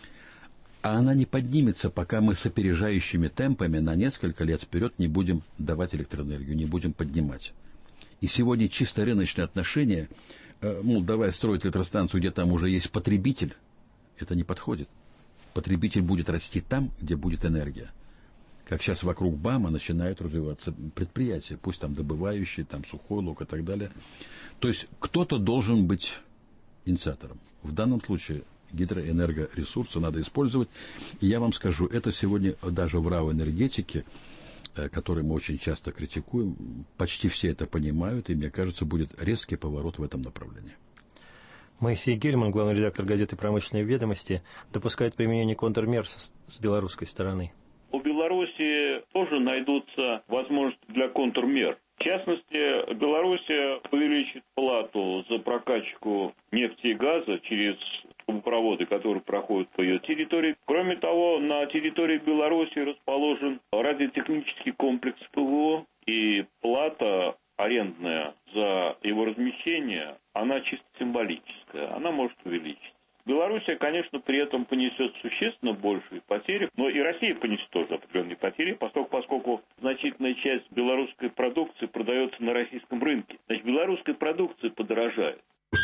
А она не поднимется, пока мы с опережающими темпами на несколько лет вперед не будем давать электроэнергию, не будем поднимать. И сегодня чисто рыночные отношения, э, мол, давай строить электростанцию, где там уже есть потребитель, это не подходит. Потребитель будет расти там, где будет энергия. Как сейчас вокруг БАМа начинают развиваться предприятия, пусть там добывающие, там сухой луг и так далее. То есть кто-то должен быть инициатором. В данном случае гидроэнергоресурсы надо использовать. И я вам скажу, это сегодня даже в РАО энергетике, который мы очень часто критикуем, почти все это понимают, и, мне кажется, будет резкий поворот в этом направлении. Моисей Гельман, главный редактор газеты «Промышленные ведомости», допускает применение контрмер с, с белорусской стороны. У Беларуси тоже найдутся возможности для контрмер. В частности, Белоруссия увеличит плату за прокачку нефти и газа через трубопроводы, которые проходят по ее территории. Кроме того, на территории Беларуси расположен радиотехнический комплекс ПВО, и плата арендная за его размещение, она чисто символическая, она может увеличиться. Белоруссия, конечно, при этом понесет существенно большие потери, но и Россия понесет тоже определенные потери, поскольку, поскольку значительная часть белорусской продукции продается на российском рынке. Значит, белорусская продукция подорожает.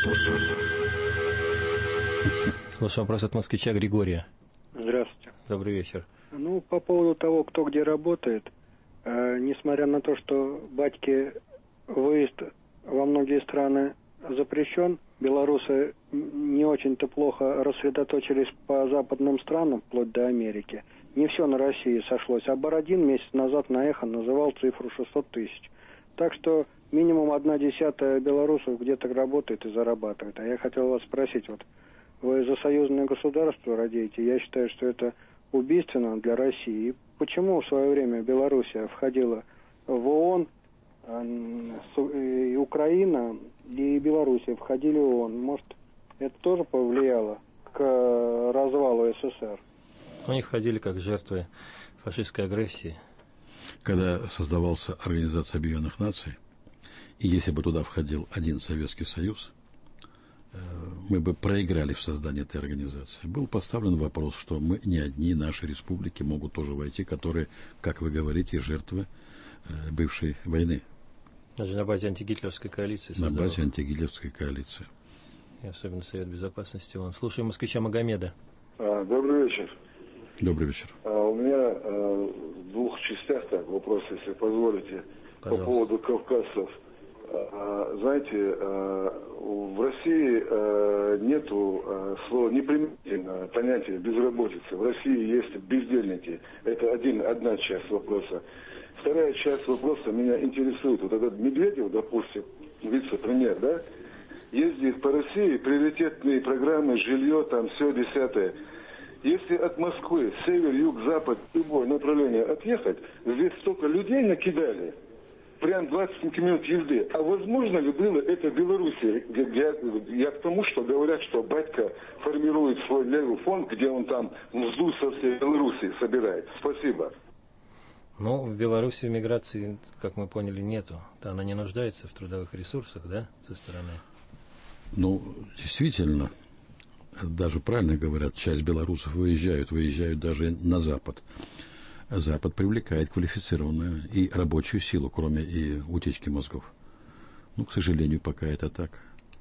Слушаю вопрос от москвича Григория. Здравствуйте. Добрый вечер. Ну, по поводу того, кто где работает, э, несмотря на то, что батьки выезд во многие страны запрещен, белорусы не очень-то плохо рассредоточились по западным странам, вплоть до Америки. Не все на России сошлось. А Бородин месяц назад на «Эхо» называл цифру шестьсот тысяч. Так что минимум одна десятая белорусов где-то работает и зарабатывает. А я хотел вас спросить, вот вы за союзное государство радеете? Я считаю, что это убийственно для России. почему в свое время Белоруссия входила в ООН, и Украина и Белоруссия входили в ООН? Может, это тоже повлияло к развалу СССР? Они входили как жертвы фашистской агрессии. Когда создавался Организация Объединенных Наций, и если бы туда входил один Советский Союз, мы бы проиграли в создании этой организации. Был поставлен вопрос, что мы не одни, наши республики могут тоже войти, которые, как вы говорите, жертвы бывшей войны. Даже на базе антигитлеровской коалиции. На базе антигитлеровской коалиции. И особенно Совет Безопасности ООН. Слушаем москвича Магомеда. А, добрый вечер. Добрый вечер. А, у меня а, в двух частях так, вопрос, если позволите, Пожалуйста. По поводу кавказцев. А, знаете, а, в России а, нету а, слова неприменительного понятия безработицы. В России есть бездельники. Это один, одна часть вопроса. Вторая часть вопроса меня интересует. Вот этот Медведев, допустим, вице-премьер, да, ездит по России, приоритетные программы, жилье, там все десятое. Если от Москвы, север, юг, запад, любое направление отъехать, здесь столько людей накидали, прям двадцать минут езды. А возможно ли было это в Беларуси? Я, я к тому, что говорят, что батька формирует свой левый фонд, где он там мзду со всей Беларуси собирает. Спасибо. Ну, в Беларуси миграции, как мы поняли, нету. Она не нуждается в трудовых ресурсах, да, со стороны? Ну, действительно, даже правильно говорят, часть белорусов выезжают, выезжают даже на Запад. Запад привлекает квалифицированную и рабочую силу, кроме и утечки мозгов. Ну, к сожалению, пока это так.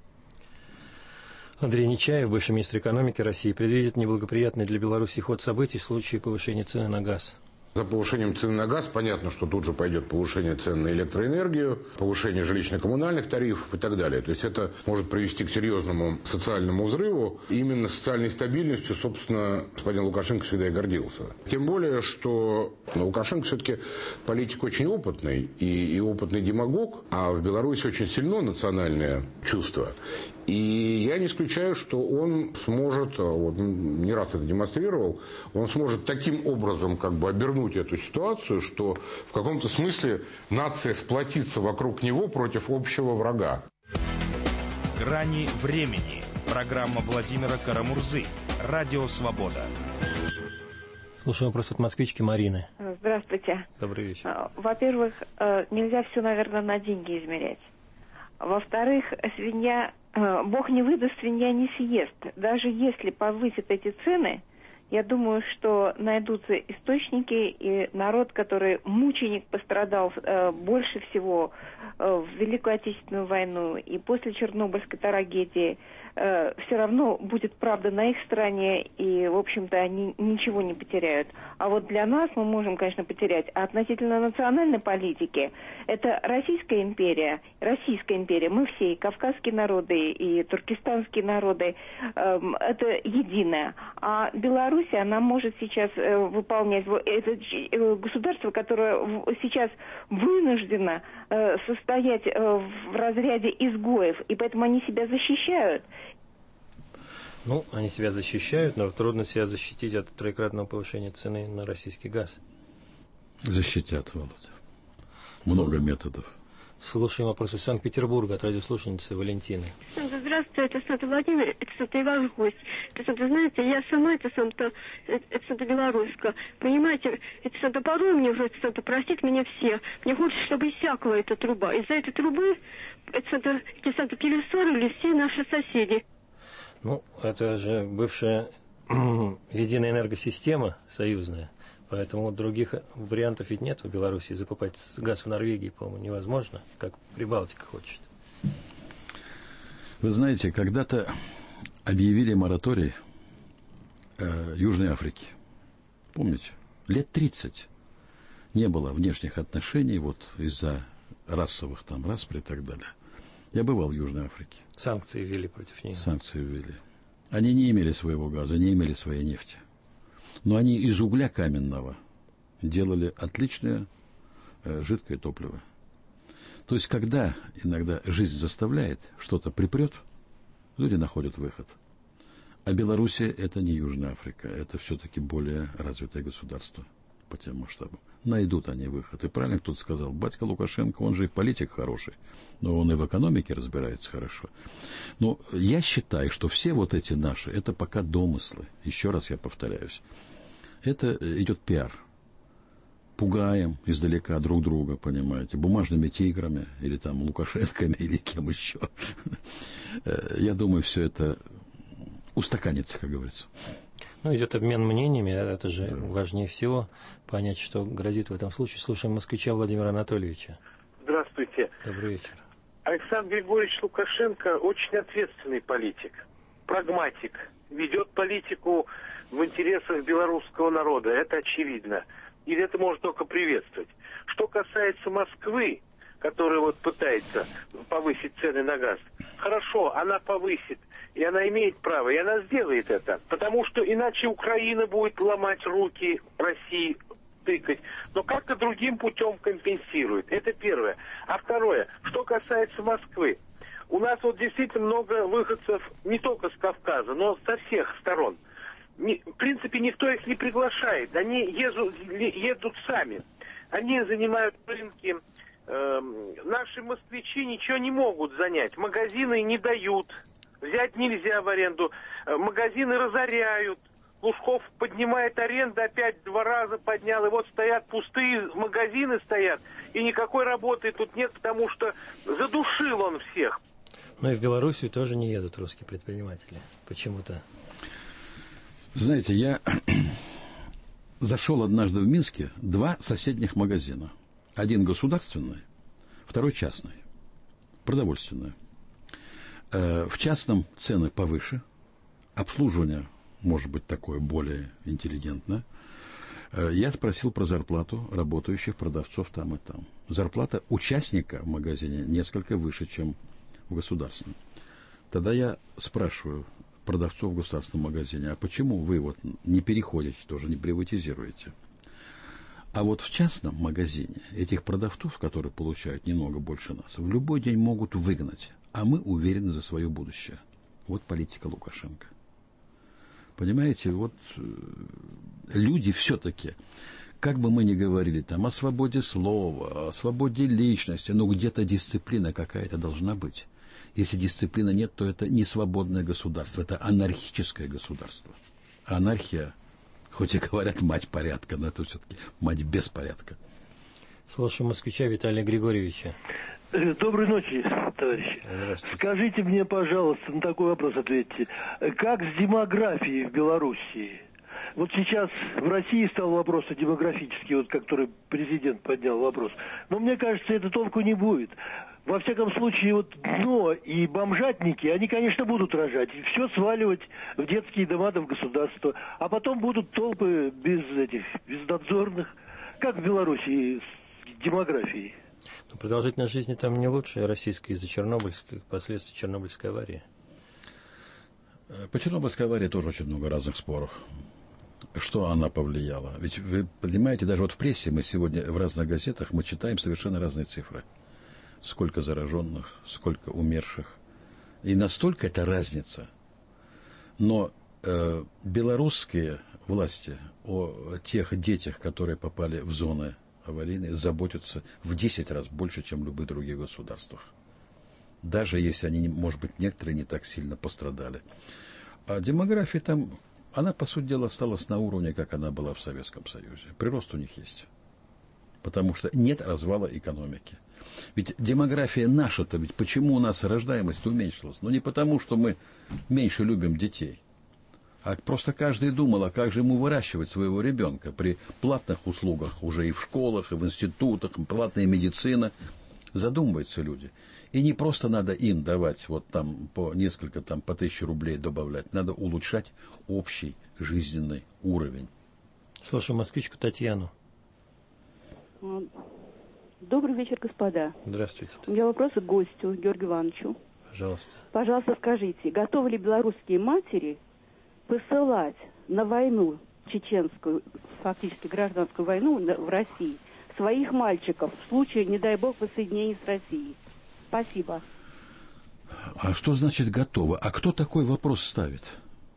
Андрей Нечаев, бывший министр экономики России, предвидит неблагоприятный для Беларуси ход событий в случае повышения цены на газ. За повышением цены на газ понятно, что тут же пойдет повышение цен на электроэнергию, повышение жилищно-коммунальных тарифов и так далее. То есть это может привести к серьезному социальному взрыву. И именно социальной стабильностью, собственно, господин Лукашенко всегда и гордился. Тем более, что Лукашенко все-таки политик очень опытный и, и опытный демагог, а в Беларуси очень сильно национальное чувство. И я не исключаю, что он сможет, вот, не раз это демонстрировал, он сможет таким образом как бы обернуть эту ситуацию, что в каком-то смысле нация сплотится вокруг него против общего врага. «Грани времени». Программа Владимира Карамурзы. Радио «Свобода». Слушаем вопрос от москвички Марины. Здравствуйте. Добрый вечер. Во-первых, нельзя все, наверное, на деньги измерять. Во-вторых, свинья, Бог не выдаст, свинья не съест. Даже если повысят эти цены, я думаю, что найдутся источники, и народ, который мученик, пострадал э, больше всего э, в Великую Отечественную войну и после Чернобыльской трагедии, э, все равно будет правда на их стороне, и, в общем-то, они ничего не потеряют. А вот для нас мы можем, конечно, потерять. А относительно национальной политики, это Российская империя, Российская империя, мы все, и кавказские народы, и туркестанские народы, э, это единое. А Беларусь, она может сейчас э, выполнять это э, государство, которое в, сейчас вынуждено э, состоять э, в разряде изгоев, и поэтому они себя защищают. Ну, они себя защищают, но трудно себя защитить от троекратного повышения цены на российский газ. Защитят, Володя. Много методов. Слушаем вопрос из Санкт-Петербурга от радиослушательницы Валентины. Здравствуйте, это Санта Владимир, это Санта ваш гость. Это Санта, знаете, я сама, это Санта, это Санта Белорусска. Понимаете, это Санта порой мне уже, это Санта простит меня всех. Мне хочется, чтобы иссякла эта труба. Из-за этой трубы, это Санта, эти Санта перессорили все наши соседи. Ну, это же бывшая единая энергосистема союзная. Поэтому других вариантов ведь нет в Беларуси. Закупать газ в Норвегии, по-моему, невозможно, как Прибалтика хочет. Вы знаете, когда-то объявили мораторий э, Южной Африки. Помните? Лет тридцать не было внешних отношений вот из-за расовых там распри и так далее. Я бывал в Южной Африке. Санкции ввели против них. Санкции ввели. Они не имели своего газа, не имели своей нефти. Но они из угля каменного делали отличное э, жидкое топливо. То есть, когда иногда жизнь заставляет, что-то припрет, люди находят выход. А Белоруссия – это не Южная Африка, это все-таки более развитое государство. по тем масштабам. Найдут они выход. И правильно кто-то сказал, батька Лукашенко, он же и политик хороший, но он и в экономике разбирается хорошо. Но я считаю, что все вот эти наши, это пока домыслы. Еще раз я повторяюсь. Это идет пиар. Пугаем издалека друг друга, понимаете, бумажными тиграми, или там Лукашенками, или кем еще. Я думаю, все это устаканится, как говорится. Ну, идет обмен мнениями, это же да. важнее всего понять, что грозит в этом случае. Слушаем москвича Владимира Анатольевича. Здравствуйте. Добрый вечер. Александр Григорьевич Лукашенко очень ответственный политик, прагматик, ведет политику в интересах белорусского народа, это очевидно. И это можно только приветствовать. Что касается Москвы, которая вот пытается повысить цены на газ, хорошо, она повысит. И она имеет право, и она сделает это. Потому что иначе Украина будет ломать руки России, тыкать. Но как-то другим путем компенсирует. Это первое. А второе, что касается Москвы. У нас вот действительно много выходцев не только с Кавказа, но со всех сторон. Не, в принципе, никто их не приглашает. Они едут, едут сами. Они занимают рынки. Э, наши москвичи ничего не могут занять. Магазины не дают. Взять нельзя в аренду. Магазины разоряют. Лужков поднимает аренду, опять два раза поднял. И вот стоят пустые магазины стоят. И никакой работы тут нет, потому что задушил он всех. Ну и в Белоруссию тоже не едут русские предприниматели. Почему-то. Знаете, я зашел однажды в Минске, два соседних магазина. Один государственный, второй частный. Продовольственный. В частном цены повыше, обслуживание может быть такое более интеллигентное. Я спросил про зарплату работающих продавцов там и там. Зарплата участника в магазине несколько выше, чем в государственном. Тогда я спрашиваю продавцов в государственном магазине, а почему вы вот не переходите, тоже не приватизируете? А вот в частном магазине этих продавцов, которые получают немного больше нас, в любой день могут выгнать. А мы уверены за свое будущее. Вот политика Лукашенко. Понимаете, вот люди все-таки, как бы мы ни говорили там о свободе слова, о свободе личности, но где-то дисциплина какая-то должна быть. Если дисциплины нет, то это не свободное государство, это анархическое государство. Анархия, хоть и говорят, мать порядка, но это все-таки мать беспорядка. Слушаю москвича Виталия Григорьевича. Доброй ночи, товарищи. Скажите мне, пожалуйста, на такой вопрос ответьте. Как с демографией в Белоруссии? Вот сейчас в России стал вопрос демографический, вот который президент поднял вопрос. Но мне кажется, это толку не будет. Во всяком случае, вот дно и бомжатники, они, конечно, будут рожать. И все сваливать в детские дома, да в государство. А потом будут толпы без этих, безнадзорных. Как в Белоруссии с демографией? Но продолжительность жизни там не лучше российской из-за чернобыльской, последствий Чернобыльской аварии. По Чернобыльской аварии тоже очень много разных споров. Что она повлияла? Ведь вы понимаете, даже вот в прессе мы сегодня в разных газетах мы читаем совершенно разные цифры. Сколько зараженных, сколько умерших. И настолько это разница. Но э, белорусские власти о тех детях, которые попали в зоны аварийные, заботятся в десять раз больше, чем в любых других государствах. Даже если они, может быть, некоторые не так сильно пострадали. А демография там, она, по сути дела, осталась на уровне, как она была в Советском Союзе. Прирост у них есть. Потому что нет развала экономики. Ведь демография наша-то, ведь почему у нас рождаемость уменьшилась? Ну, не потому, что мы меньше любим детей. А просто каждый думал, а как же ему выращивать своего ребенка при платных услугах уже и в школах, и в институтах, и платная медицина. Задумываются люди. И не просто надо им давать вот там по несколько, там по тысяче рублей добавлять. Надо улучшать общий жизненный уровень. Слушаю москвичку Татьяну. Добрый вечер, господа. Здравствуйте. У меня вопрос к гостю, Георгию Ивановичу. Пожалуйста. Пожалуйста, скажите, готовы ли белорусские матери посылать на войну чеченскую, фактически гражданскую войну в России, своих мальчиков в случае, не дай бог, воссоединения с Россией? Спасибо. А что значит готово? А кто такой вопрос ставит?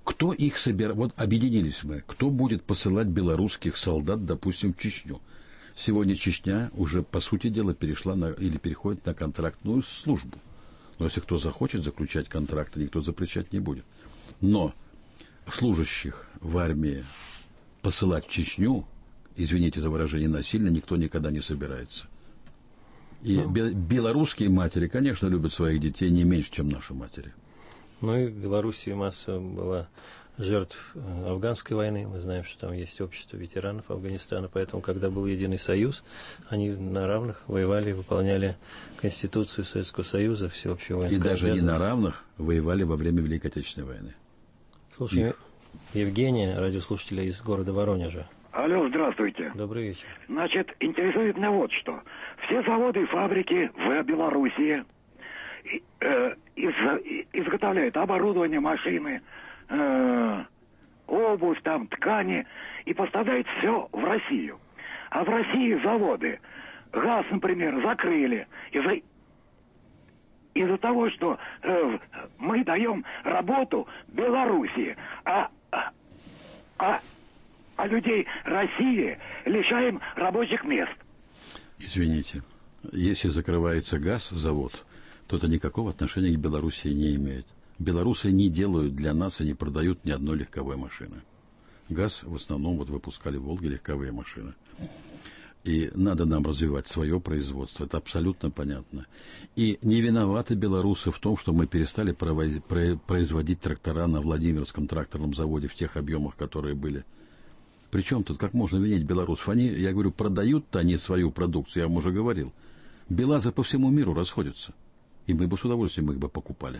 Кто их собирает? Вот объединились мы. Кто будет посылать белорусских солдат, допустим, в Чечню? Сегодня Чечня уже, по сути дела, перешла на, или переходит на контрактную службу. Но если кто захочет заключать контракты, никто запрещать не будет. Но служащих в армии посылать в Чечню, извините за выражение, насильно никто никогда не собирается. И бе- белорусские матери, конечно, любят своих детей не меньше, чем наши матери. Ну и в Белоруссии масса была жертв афганской войны. Мы знаем, что там есть общество ветеранов Афганистана. Поэтому, когда был Единый Союз, они на равных воевали и выполняли Конституцию Советского Союза, всеобщую воинскую И даже обязанность. не на равных воевали во время Великой Отечественной войны. Слушай, Их. Евгения, радиослушателя из города Воронежа. Алло, здравствуйте. Добрый вечер. Значит, интересует меня вот что. Все заводы и фабрики в Белоруссии э, из, изготовляют оборудование, машины, э, обувь, там, ткани, и поставляют все в Россию. А в России заводы, газ, например, закрыли из-за из-за того, что э, мы даем работу Белоруссии, а, а, а людей России лишаем рабочих мест. Извините, если закрывается газ, завод, то это никакого отношения к Белоруссии не имеет. Белорусы не делают для нас и не продают ни одной легковой машины. Газ в основном вот выпускали в Волге легковые машины. И надо нам развивать свое производство, это абсолютно понятно. И не виноваты белорусы в том, что мы перестали производить трактора на Владимирском тракторном заводе в тех объемах, которые были. Причем тут, как можно винить белорусов? Они, я говорю, продают-то они свою продукцию, я вам уже говорил. БелАЗы по всему миру расходятся. И мы бы с удовольствием их бы покупали.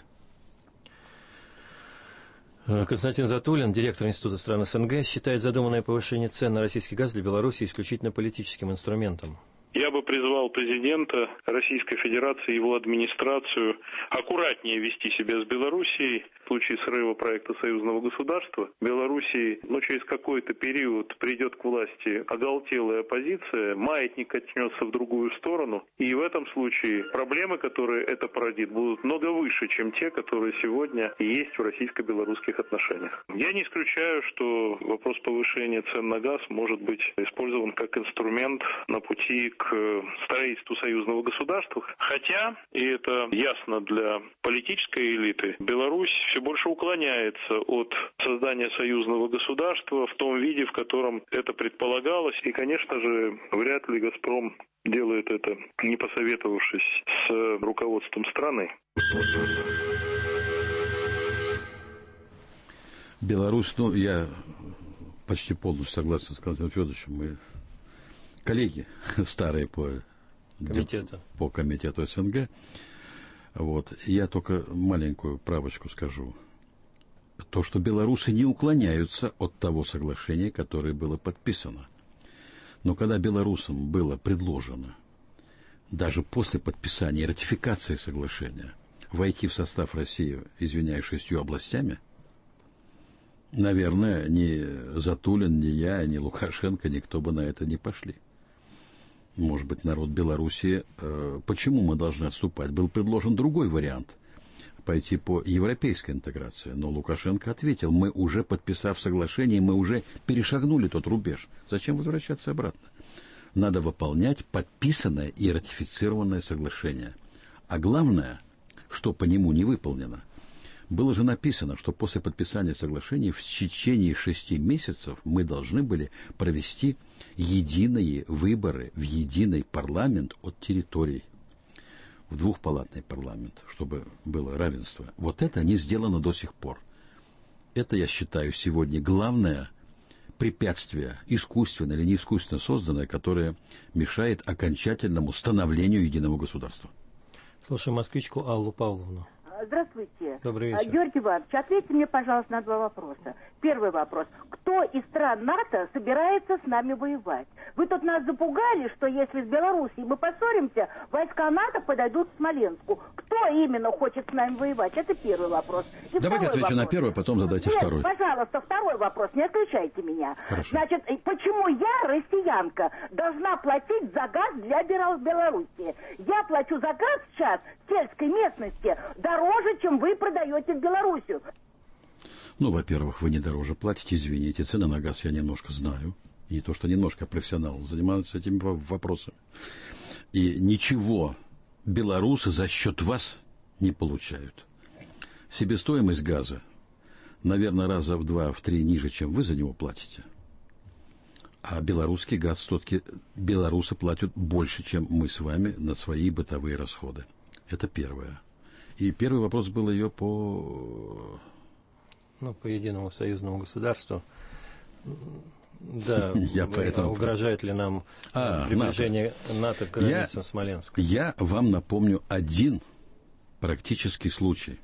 Константин Затулин, директор Института стран СНГ, считает задуманное повышение цен на российский газ для Беларуси исключительно политическим инструментом. Я бы призвал президента Российской Федерации и его администрацию аккуратнее вести себя с Белоруссией. В случае срыва проекта союзного государства Белоруссии, ну, через какой-то период придет к власти оголтелая оппозиция, маятник качнется в другую сторону, и в этом случае проблемы, которые это породит, будут много выше, чем те, которые сегодня есть в российско-белорусских отношениях. Я не исключаю, что вопрос повышения цен на газ может быть использован как инструмент на пути к строительству союзного государства, хотя, и это ясно для политической элиты, Беларусь все больше уклоняется от создания союзного государства в том виде, в котором это предполагалось, и, конечно же, вряд ли «Газпром» делает это, не посоветовавшись с руководством страны. Беларусь, ну, я почти полностью согласен с Константином Федоровичем, мы коллеги старые по комитету, по комитету СНГ. Вот. Я только маленькую правочку скажу. То, что белорусы не уклоняются от того соглашения, которое было подписано. Но когда белорусам было предложено, даже после подписания и ратификации соглашения, войти в состав России, извиняюсь, шестью областями, наверное, ни Затулин, ни я, ни Лукашенко, никто бы на это не пошли. Может быть, народ Белоруссии, э, почему мы должны отступать? Был предложен другой вариант, пойти по европейской интеграции. Но Лукашенко ответил, мы уже, подписав соглашение, мы уже перешагнули тот рубеж. Зачем возвращаться обратно? Надо выполнять подписанное и ратифицированное соглашение. А главное, что по нему не выполнено. Было же написано, что после подписания соглашения в течение шести месяцев мы должны были провести единые выборы в единый парламент от территорий, в двухпалатный парламент, чтобы было равенство. Вот это не сделано до сих пор. Это, я считаю, сегодня главное препятствие, искусственно или не искусственно созданное, которое мешает окончательному становлению единого государства. Слушаем москвичку Аллу Павловну. Здравствуйте. Добрый вечер. Георгий Иванович, ответьте мне, пожалуйста, на два вопроса. Первый вопрос. Кто из стран НАТО собирается с нами воевать? Вы тут нас запугали, что если с Белоруссией мы поссоримся, войска НАТО подойдут к Смоленску. Кто именно хочет с нами воевать? Это первый вопрос. И Давайте отвечу вопрос. на первый, потом задайте Нет, второй. Пожалуйста, второй вопрос. Не отключайте меня. Хорошо. Значит, почему я, россиянка, должна платить за газ для Белоруссии? Я плачу за газ сейчас в сельской местности дороже, чем вы продаете в Белоруссию. Ну, во-первых, вы не дороже платите, извините, цены на газ я немножко знаю. Не то, что немножко, а профессионал занимается этими вопросами. И ничего белорусы за счет вас не получают. Себестоимость газа, наверное, раза в два, в три ниже, чем вы за него платите. А белорусский газ, все-таки белорусы платят больше, чем мы с вами на свои бытовые расходы. Это первое. И первый вопрос был ее по... Ну, по единому союзному государству. Да, я поэтому... угрожает ли нам а, приближение НАТО, НАТО к границам я, Смоленска? Я вам напомню один практический случай.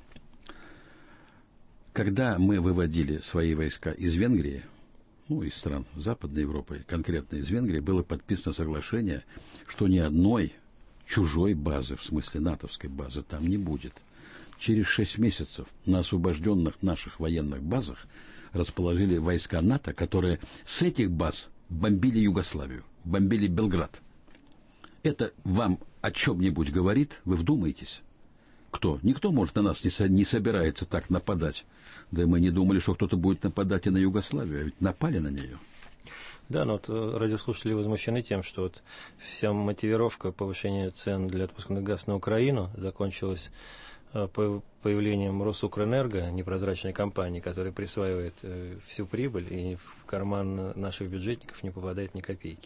Когда мы выводили свои войска из Венгрии, ну, из стран Западной Европы, конкретно из Венгрии, было подписано соглашение, что ни одной чужой базы, в смысле натовской базы, там не будет. Через шесть месяцев на освобожденных наших военных базах расположили войска НАТО, которые с этих баз бомбили Югославию, бомбили Белград. Это вам о чем-нибудь говорит? Вы вдумаетесь? Кто? Никто, может, на нас не, со, не собирается так нападать. Да и мы не думали, что кто-то будет нападать и на Югославию, а ведь напали на нее. Да, но вот радиослушатели возмущены тем, что вот вся мотивировка повышения цен для отпускных газа на Украину закончилась появлением Росукрэнерго, непрозрачной компании, которая присваивает всю прибыль, и в карман наших бюджетников не попадает ни копейки.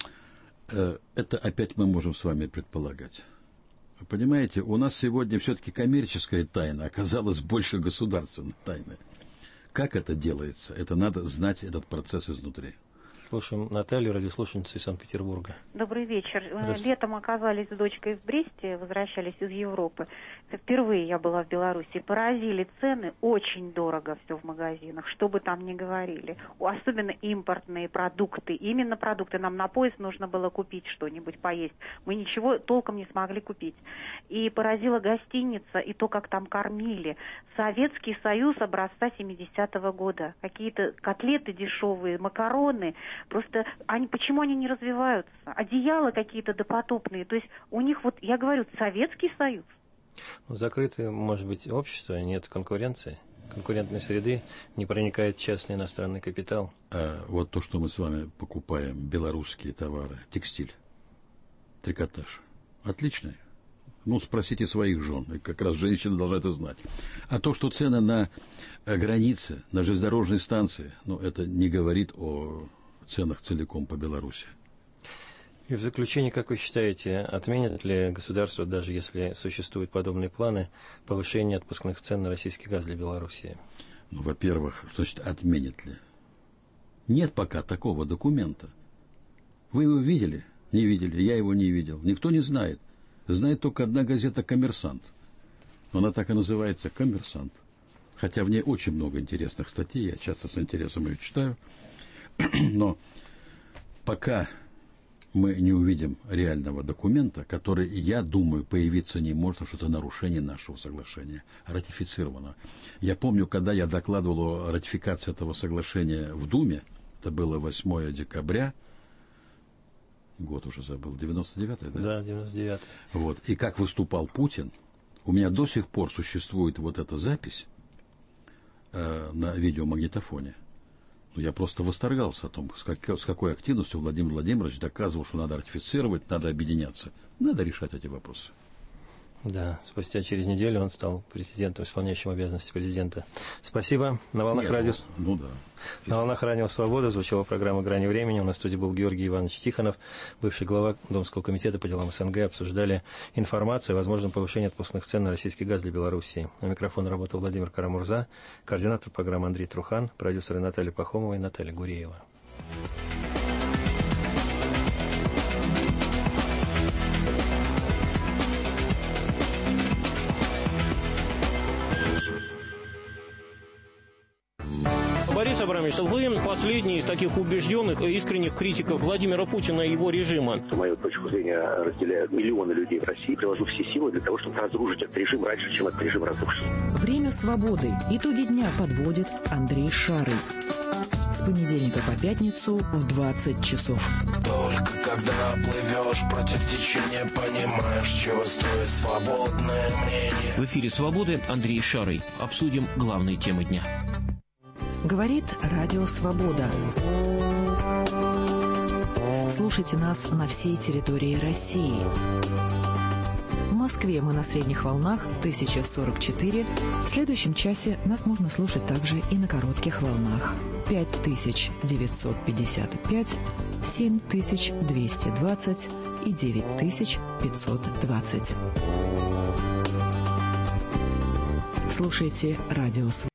Это опять мы можем с вами предполагать. Понимаете, у нас сегодня все-таки коммерческая тайна оказалась больше государственной тайны. Как это делается? Это надо знать этот процесс изнутри. Слушаем Наталью, радиослушательницу из Санкт-Петербурга. Добрый вечер. Летом оказались с дочкой в Бресте, возвращались из Европы. Впервые я была в Беларуси. Поразили цены, очень дорого все в магазинах, что бы там ни говорили. Особенно импортные продукты. Именно продукты. Нам на поезд нужно было купить что-нибудь поесть. Мы ничего толком не смогли купить. И поразила гостиница, и то, как там кормили. Советский Союз образца семидесятого года. Какие-то котлеты дешевые, макароны. Просто они, почему они не развиваются? Одеяла какие-то допотопные. То есть у них, вот я говорю, Советский Союз. Ну, закрытое, может быть, общество, нет конкуренции, конкурентной среды, не проникает частный иностранный капитал. А вот то, что мы с вами покупаем, белорусские товары, текстиль, трикотаж, отличный. Ну, спросите своих жен, и как раз женщина должна это знать. А то, что цены на границе, на железнодорожной станции, ну, это не говорит о ценах целиком по Беларуси. И в заключение, как вы считаете, отменят ли государство, даже если существуют подобные планы, повышения отпускных цен на российский газ для Белоруссии? Ну, во-первых, что значит отменят ли? Нет пока такого документа. Вы его видели? Не видели. Я его не видел. Никто не знает. Знает только одна газета «Коммерсант». Она так и называется «Коммерсант». Хотя в ней очень много интересных статей. Я часто с интересом ее читаю. Но пока мы не увидим реального документа, который, я думаю, появиться не может, что это нарушение нашего соглашения, ратифицировано. Я помню, когда я докладывал о ратификации этого соглашения в Думе, это было восьмое декабря, год уже забыл, девяносто девятый, да? Да, девяносто девятый. Вот. И как выступал Путин, у меня до сих пор существует вот эта запись э, на видеомагнитофоне. Ну, я просто восторгался о том, с, как, с какой активностью Владимир Владимирович доказывал, что надо ратифицировать, надо объединяться. Надо решать эти вопросы. Да, спустя через неделю он стал президентом, исполняющим обязанности президента. Спасибо. На волнах Нет, радио... Ну да. На волнах радио «Свобода» звучала программа «Грани времени». У нас в студии был Георгий Иванович Тихонов, бывший глава Думского комитета по делам СНГ. Обсуждали информацию о возможном повышении отпускных цен на российский газ для Белоруссии. У микрофона работал Владимир Карамурза, координатор программы Андрей Трухан, продюсеры Наталья Пахомова и Наталья Гуреева. Борис Абрамович, вы последний из таких убежденных и искренних критиков Владимира Путина и его режима. Мою точку зрения разделяют миллионы людей в России. Приложу все силы для того, чтобы разрушить этот режим раньше, чем этот режим разрушится. Время свободы. Итоги дня подводит Андрей Шарый. С понедельника по пятницу в двадцать часов. Только когда плывешь против течения, понимаешь, чего стоит свободное мнение. В эфире «Свободы» Андрей Шарый. Обсудим главные темы дня. Говорит Радио Свобода. Слушайте нас на всей территории России. В Москве мы на средних волнах тысяча сорок четыре. В следующем часе нас можно слушать также и на коротких волнах. пять тысяч девятьсот пятьдесят пять, семь тысяч двести двадцать и девять тысяч пятьсот двадцать. Слушайте Радио Свобода.